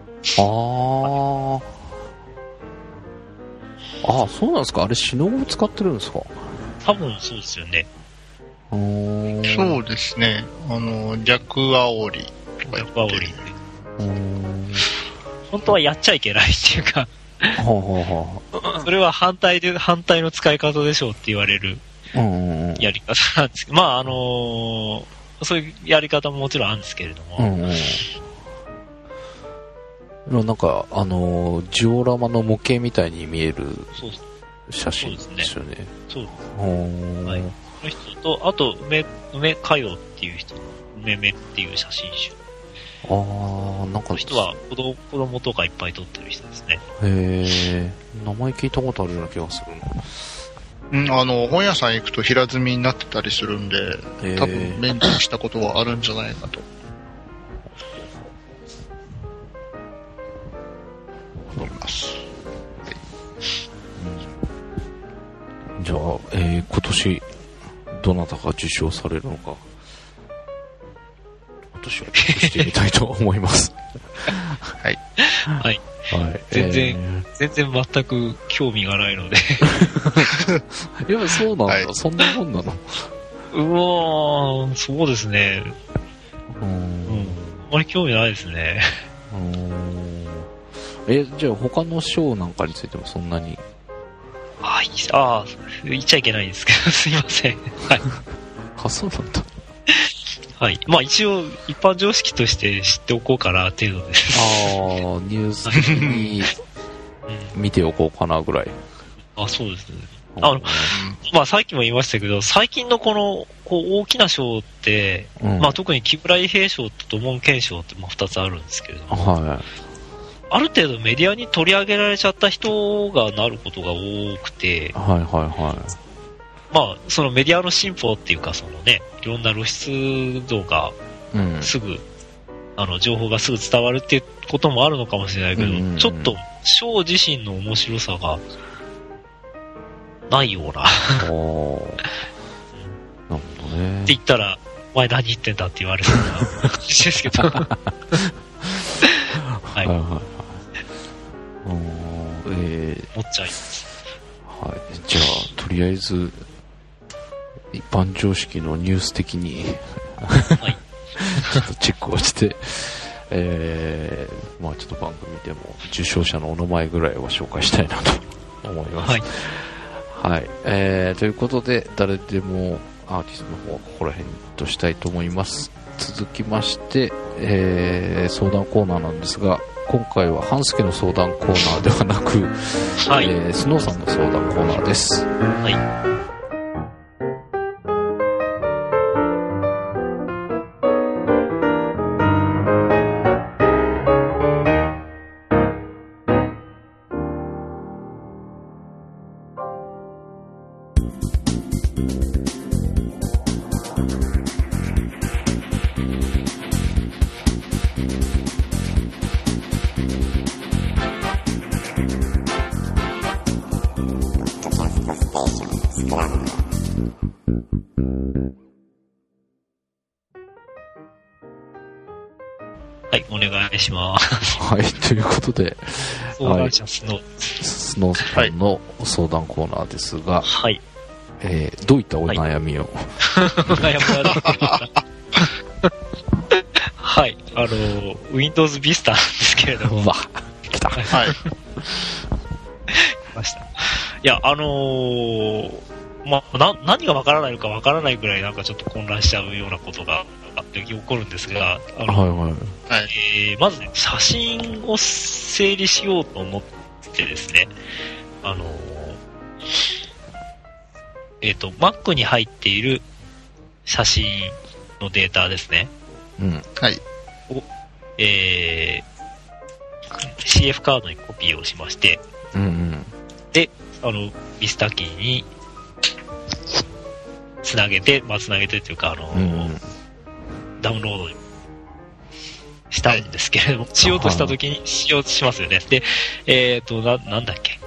そうなんですか。あれシノゴを使ってるんですか？ 多分そうですよね。 そうですね。逆煽りとかやってる。 逆煽りって。本当はやっちゃいけないっていうか、それは反対の使い方でしょうって言われるやり方なんですけど、まあそういうやり方ももちろんあるんですけれども、 なんかジオラマの模型みたいに見える写真ですよね。 そうですね。はい。この人と、あと梅かよっていう人の梅めっていう写真集。 なんかこの人は子供とかいっぱい撮ってる人ですね。 名前聞いたことあるような気がするな。本屋さん行くと平積みになってたりするんで、多分目にしたことはあるんじゃないかと思います。 じゃあ、今年どなたが受賞されるのか、私はチェックしてみたいと思います。 はい。はい。全然全く興味がないので。 いや、そうなんだ。そんなもんなの？そうですね。あまり興味ないですね。 じゃあ他の賞なんかについてもそんなに？ 言っちゃいけないんですけど、すいません。はい。 そうなんだ。 はい。まあ一応、一般常識として知っておこうかな程度です。 ニュース的に見ておこうかなぐらい。 そうですね。まあさっきも言いましたけど、最近のこの、大きな賞って、まあ特に木村伊兵衛賞と土門拳賞って2つあるんですけれども、ある程度メディアに取り上げられちゃった人がなることが多くて、まあ、そのメディアの進歩っていうか、そのね、いろんな露出度がすぐ、情報がすぐ伝わるっていうこともあるのかもしれないけど、ちょっと、ショー自身の面白さが、ないような。なるほどね。 って言ったら、お前何言ってんだって言われそうな感じですけど。はい。持っちゃいます。 はい。じゃあ、とりあえず、一般常識のニュース的にはい、ちょっとチェックをして、まあちょっと番組でも受賞者のお名前ぐらいは紹介したいなと思います。はい。ということで、誰でもアーティストの方はここら辺としたいと思います。続きまして、相談コーナーなんですが、今回は半助の相談コーナーではなく、はい、スノーさんの相談コーナーです。はい。 はい、お願いします。 はい、ということで、 相談者スノーさんの相談コーナーですが、 はい。 どういったお悩みを、 はい、Windows Vista なんですけれども。 来た。 はい。来ました。いや、まあ、何がわからないのかわからないぐらいなんかちょっと混乱しちゃうようなことがあって、 時起こるんですが、 はいはい。 まずね、写真を整理しようと思ってですね、Mac に入っている写真のデータですね。 うん。 はい。 を、CF カードにコピーをしまして、 うんうん。 で、ビスタキーにつなげて、つなげてというか、ダウンロードしたんですけれども、しようとしたときにしようとしますよね。で、なんだっけ。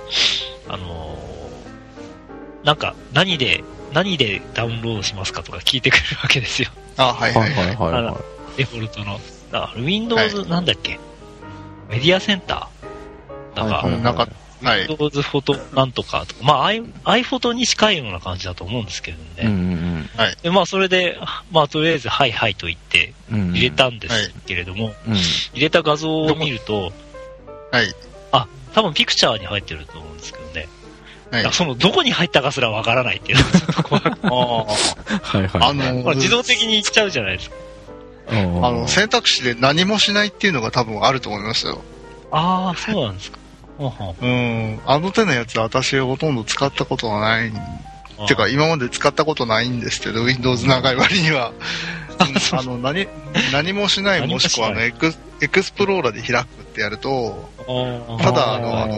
なんか、何でダウンロードしますかとか聞いてくるわけですよ。 あ、はいはいはい。 デフォルトの。Windows、なんだっけ。メディアセンターなんか、Windows フォトなんとかとか、iPhoto に近いような感じだと思うんですけどね。 はい。 で、それで、とりあえず、はいはいと言って、入れたんですけれども、入れた画像を見ると、 はい。 多分ピクチャーに入ってると思うんですけどね。 はい、 どこに入ったかすらわからないっていうのがちょっと怖くて。 はいはい。 自動的にいっちゃうじゃないですか。 選択肢で何もしないっていうのが多分あると思いますよ。 ああ、そうなんですか。 あの手のやつ私ほとんど使ったことはない。てか今まで使ったことないんですけど、Windows 長い割には。何もしないもしくはエクスプローラーで開くってやると、ただ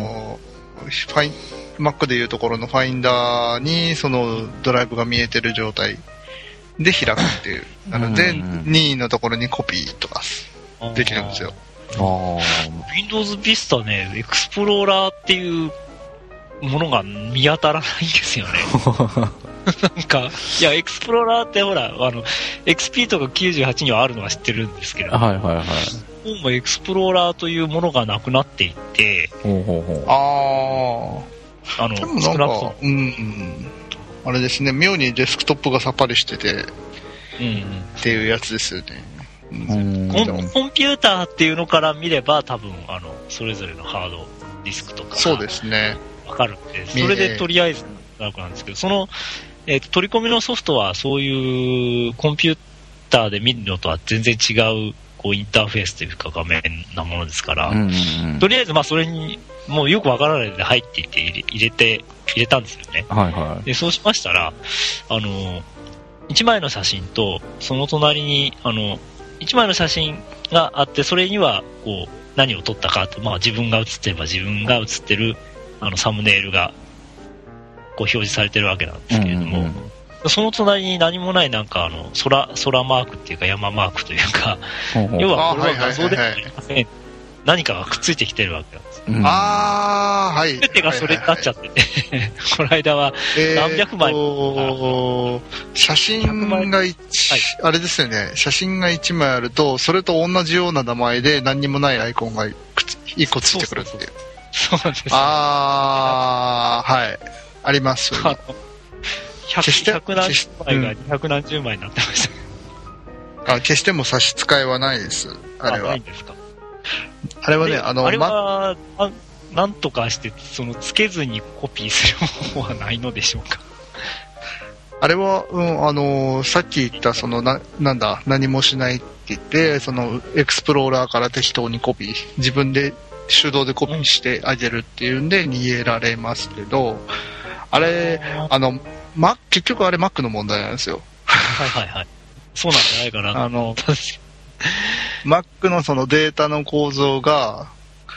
Mac でいうところのファインダーにそのドライブが見えてる状態で開くっていう。で、任意のところにコピーとかできるんですよ。 Windows Vista ね、エクスプローラーっていうものが見当たらないんですよね。なんか、いや、エクスプローラーってほら、XP とか98にはあるのは知ってるんですけど、 はいはいはい。 もうエクスプローラーというものがなくなっていって、 でもなんか、あれですね、妙にデスクトップがさっぱりしてて、っていうやつですよね。 コンピューターっていうのから見れば、多分、それぞれのハードディスクとか、 そうですね。 わかるんで、それでとりあえずなんですけど、その、取り込みのソフトはそういうコンピューターで見るのとは全然違う、インターフェースというか画面なものですから、とりあえずそれに、もうよくわからないので入っていって入れたんですよね。 はいはい。 で、そうしましたら、1枚の写真と、その隣に、1枚の写真があって、それには、何を撮ったかと、自分が写ってれば自分が写ってる、サムネイルが、表示されてるわけなんですけれども、その隣に何もないなんか空マークっていうか山マークというか、要はこれは画像ではありません。何かがくっついてきてるわけなんです。 はい。 全てがそれになっちゃってて、この間は何百枚写真があれですよね、写真が1枚あると、それと同じような名前で何にもないアイコンが1個ついてくるっていう。 そうなんです。 はい。あります。 100何十枚が200何十枚になってました。 決しても差し支えはないです。あれは。 ないんですか。 あれはね、 あれは、なんとかして、つけずにコピーする方法はないのでしょうか。 あれは、さっき言った、何もしないって言って、エクスプローラーから適当にコピー、自分で手動でコピーしてあげるっていうんで逃げられますけど、あれ、結局あれ Mac の問題なんですよ。 はいはいはい。そうなんじゃないかな。 Mac のそのデータの構造が、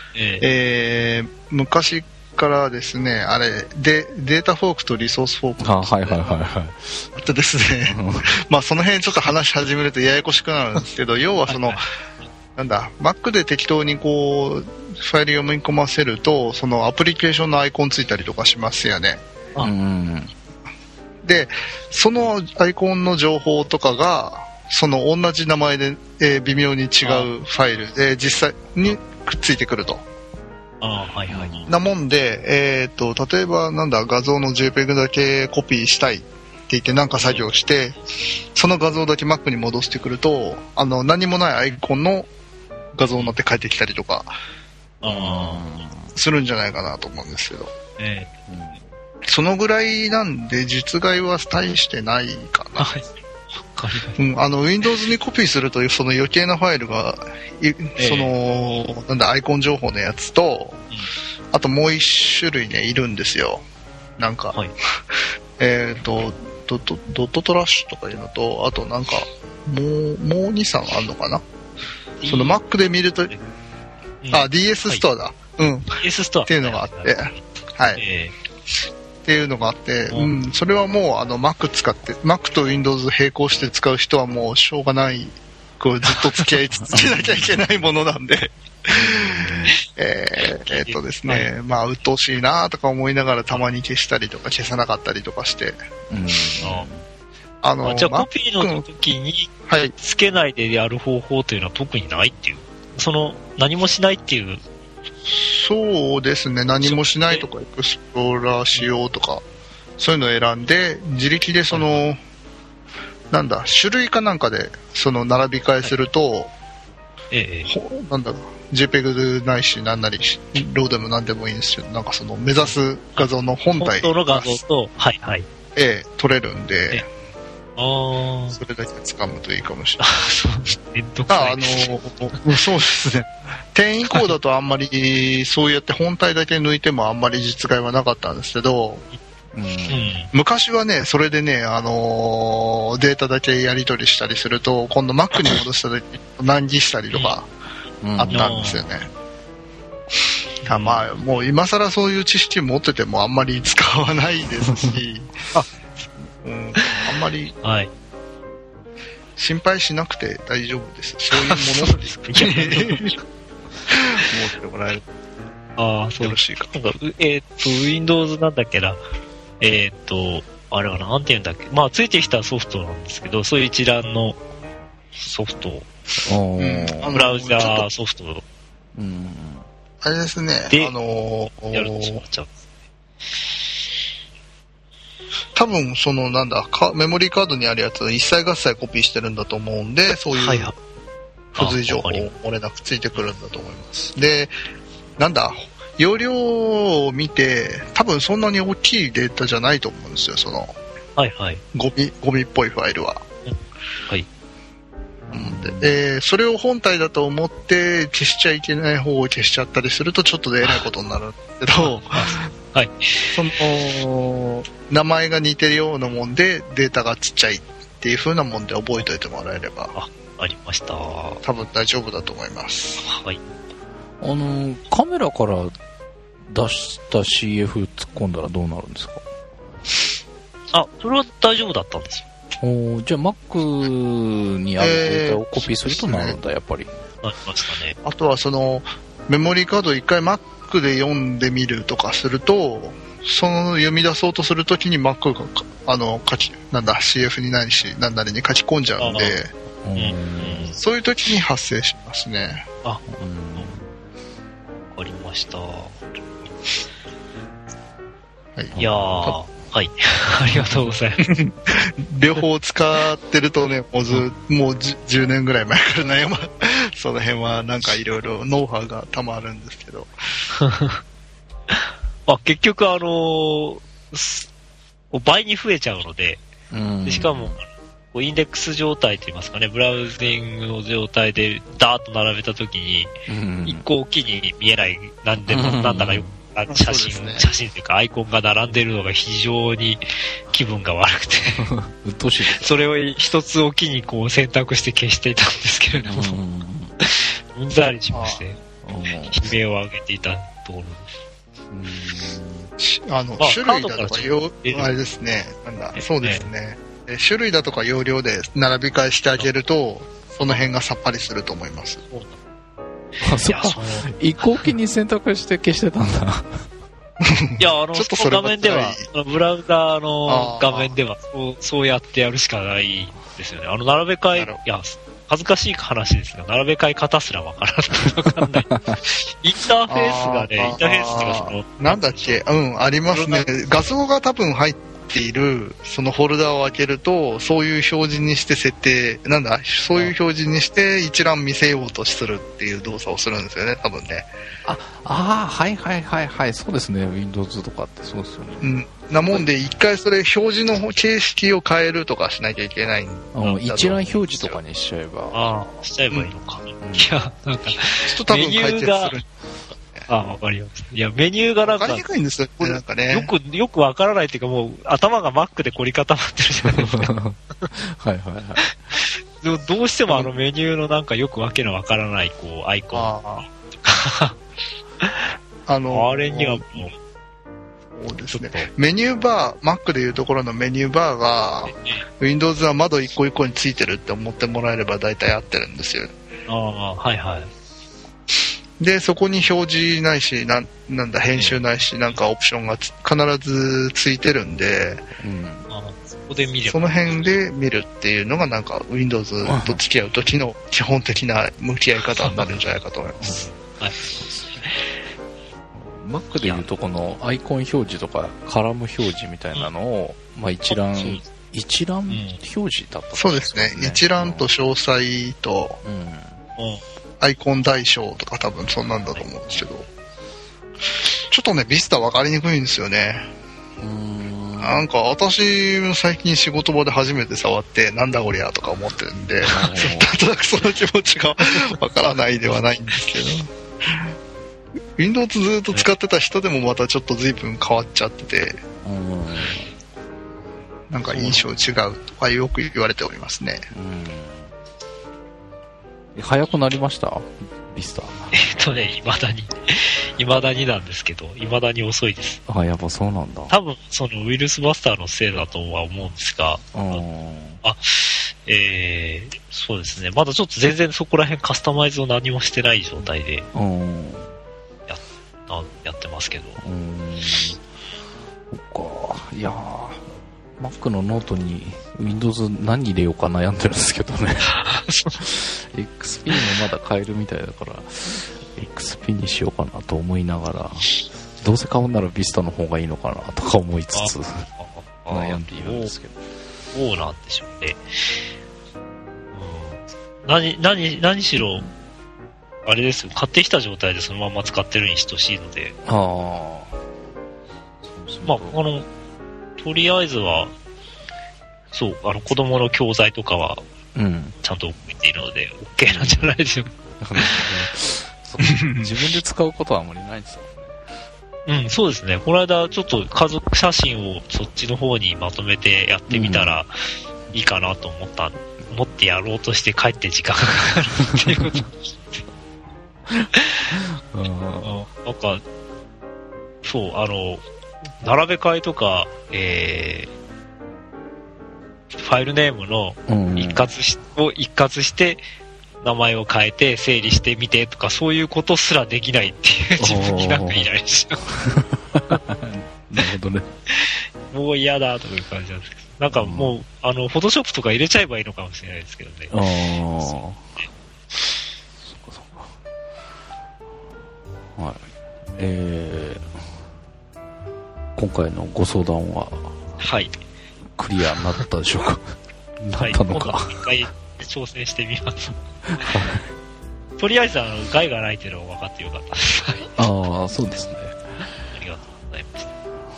昔からですね、あれ、データフォークとリソースフォーク、 はいはいはいはい。 あとですね、その辺ちょっと話し始めるとややこしくなるんですけど、要はMac で適当にファイル読み込ませると、そのアプリケーションのアイコンついたりとかしますよね。で、そのアイコンの情報とかが、同じ名前で、微妙に違うファイルで実際にくっついてくると。 はいはい。 なもんで、例えば画像の JPEG だけコピーしたいって言ってなんか作業して、その画像だけ Mac に戻してくると、何もないアイコンの画像になって帰ってきたりとか、するんじゃないかなと思うんですけど。そのぐらいなんで実害は大してないかな。 かります。 Windows にコピーするというその余計なファイルが、アイコン情報のやつと、あともう一種類ね、いるんですよ。なんか、 はい、 ドットトラッシュとかいうのと、あとなんか、もう2、3あるのかな。その Mac で見ると、DS ストアだ。 DS ストア。 っていうのがあって、はい。っていうのがあって、それはもうMac 使って、Mac と Windows 並行して使う人はもうしょうがない、こうずっと付き合い続けなきゃいけないものなんで、ですね、まあ、鬱陶しいなとか思いながらたまに消したりとか消さなかったりとかして、 じゃあコピーの時につけないでやる方法というのは特にないっていう、何もしないっていう。 そうですね、何もしないとかエクスプローラーしようとか、そういうのを選んで自力でなんだ種類かなんかで並び替えすると、なんだろう、JPEG ないし何なりローでも何でもいいんですけど、なんか目指す画像の本体本当の画像と、 撮れるんで、それだけ掴むといいかもしれない。そうですね。10以降だとあんまりそうやって本体だけ抜いてもあんまり実害はなかったんですけど、昔はね、それでね、データだけやり取りしたりすると、今度 Mac に戻した時難儀したりとかあったんですよね。まあ、もう今更そういう知識持っててもあんまり使わないですし、あんまり心配しなくて大丈夫です。そういうものですかね。思ってもらえるとよろしいか。 Windows なんだっけな。あれはなんて言うんだっけ。まあ、ついてきたソフトなんですけど、そういう一覧のソフト、ブラウザーソフト。 あれですね、 やるとしまっちゃう。 多分メモリーカードにあるやつ一切合切コピーしてるんだと思うんで、そういう付随情報漏れなくついてくるんだと思います。で、容量を見て多分そんなに大きいデータじゃないと思うんですよ、ゴミっぽいファイルは。それを本体だと思って消しちゃいけない方を消しちゃったりするとちょっとえらいことになるんですけど、名前が似てるようなもんでデータがちっちゃいっていう風なもんで覚えておいてもらえれば、 ありました。 多分大丈夫だと思います。 カメラから出した CF 突っ込んだらどうなるんですか？ それは大丈夫だったんですよ。 じゃあ Mac にあるデータをコピーするとなるんだ、やっぱり。 なりましたね。 あとはメモリーカードを一回 Mac で読んでみるとかすると、読み出そうとするときに Mac がCF にないし何なりに書き込んじゃうんで、そういうときに発生しますね。 わかりました。いやー、ありがとうございます。 両方使ってるとね、もう10年ぐらい前から悩ま、その辺はなんかいろいろノウハウがたまるんですけど。 結局倍に増えちゃうので、しかも、インデックス状態といいますかね、ブラウジングの状態でダーッと並べたときに、一個大きに見えない、なんだかよく、写真というかアイコンが並んでいるのが非常に気分が悪くてうっとうしい。 それを一つおきに選択して消していたんですけれども、うんざりしまして、悲鳴を上げていたところです。 種類だとかあれですね、そうですね。種類だとか容量で並び替えしてあげると、その辺がさっぱりすると思います。 移行機に選択して消してたんだ。 いや、その画面では、ブラウザーの画面ではそうやってやるしかないですよね。並べ替え、いや、恥ずかしい話ですが、並べ替え方すらわかんない。インターフェースがね、インターフェースっていうかなんだっけ、ありますね。画像が多分入っっているそのフォルダを開けると、そういう表示にしてそういう表示にして一覧見せようとするっていう動作をするんですよね、多分ね。 はいはいはいはい、そうですね、Windows とかってそうですよね。 なもんで、一回それ表示の形式を変えるとかしなきゃいけないんだと思うんですよ。 一覧表示とかにしちゃえば。 しちゃえばいいのか。いや、なんか、 ちょっと多分解決する。 わかります。いや、メニューがなんか、 わかりにくいんですよ、なんかね。 よくわからないっていうか、もう、頭が Mac で凝り固まってるじゃないですか。 はいはいはい。 でも、どうしてもメニューのなんかよくわけのわからない、アイコンとか。あれにはもう、 そうですね。メニューバー、Mac でいうところのメニューバーが、Windows は窓一個一個についてるって思ってもらえれば大体合ってるんですよ。 はいはい。 で、そこに表示ないし、なんだ、編集ないし、なんかオプションが必ずついてるんで、 そこで見れば。 その辺で見るっていうのがなんか Windows と付き合う時の基本的な向き合い方になるんじゃないかと思います。 はい。 Mac でいうとこのアイコン表示とかカラム表示みたいなのを、一覧表示だったそうですね。一覧と詳細と、アイコン大小とか多分そんなんだと思うんですけど、ちょっとね、ビスタ分かりにくいんですよね。なんか私も最近仕事場で初めて触ってなんだこりゃとか思ってるんで、なんとなくその気持ちが分からないではないんですけど、Windows ずっと使ってた人でもまたちょっと随分変わっちゃってて、なんか印象違うとかよく言われておりますね。 早くなりましたビスタ。 未だになんですけど、未だに遅いです。 やっぱそうなんだ。 多分、そのウイルスバスターのせいだとは思うんですが、そうですね。まだちょっと全然そこら辺カスタマイズを何もしてない状態で、やってますけど。 そっか。いやー、Mac のノートに Windows 何入れようか悩んでるんですけどね。XP もまだ買えるみたいだから、XP にしようかなと思いながら、どうせ買うんなら Vista の方がいいのかなとか思いつつ、悩んでいるんですけど。 どうなんでしょうね。何しろ、あれですよ、買ってきた状態でそのまま使ってるに等しいので。とりあえずは、そう、子供の教材とかは、ちゃんと覚えているので、OK なんじゃないでしょうか。 自分で使うことはあまりないですよね。 そうですね。この間、ちょっと家族写真をそっちの方にまとめてやってみたら、いいかなと思ってやろうとして帰って時間がかかるっていうことなんか、そう、並べ替えとか、ファイルネームの一括して名前を変えて整理してみてとか、そういうことすらできないっていう自分になんかイライラしちゃう。 なるほどね。 もう嫌だという感じなんですけど、なんかもう、フォトショップとか入れちゃえばいいのかもしれないですけどね。 そっか。はい。今回のご相談は、クリアになったでしょうか。なったのか。 一回挑戦してみます。とりあえず害がないっていうのが分かってよかったです。 そうですね。 ありがとうございま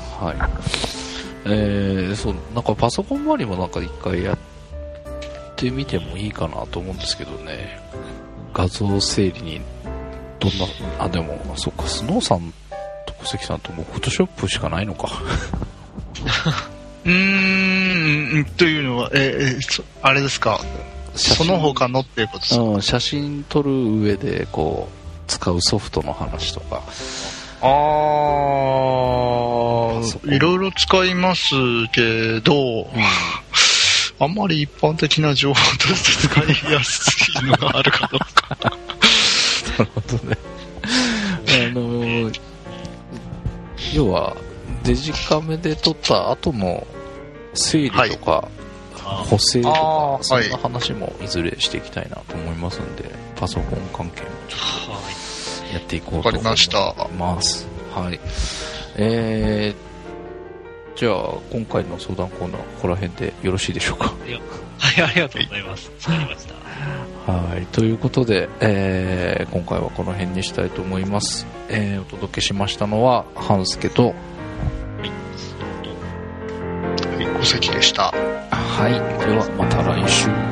した。そう、なんかパソコン周りもなんか一回やってみてもいいかなと思うんですけどね。画像整理に、でも、そっか、スノーさんと小関さんともフォトショップしかないのか。 というのは、あれですか。その他のっていうことですか。 写真撮る上で、使うソフトの話とか。 いろいろ使いますけど、あんまり一般的な情報として使いやすいのがあるかどうか。 なるほどね。要は、デジカメで撮った後の整理とか、補正とか、そんな話もいずれしていきたいなと思いますんで、パソコン関係もちょっとやっていこうと思います。 わかりました。 はい。 じゃあ今回の相談コーナーここら辺でよろしいでしょうか。 はい、ありがとうございます。わかりました。 はい、ということで、今回はこの辺にしたいと思います。お届けしましたのは半助と、 小関でした。 はい、ではまた来週。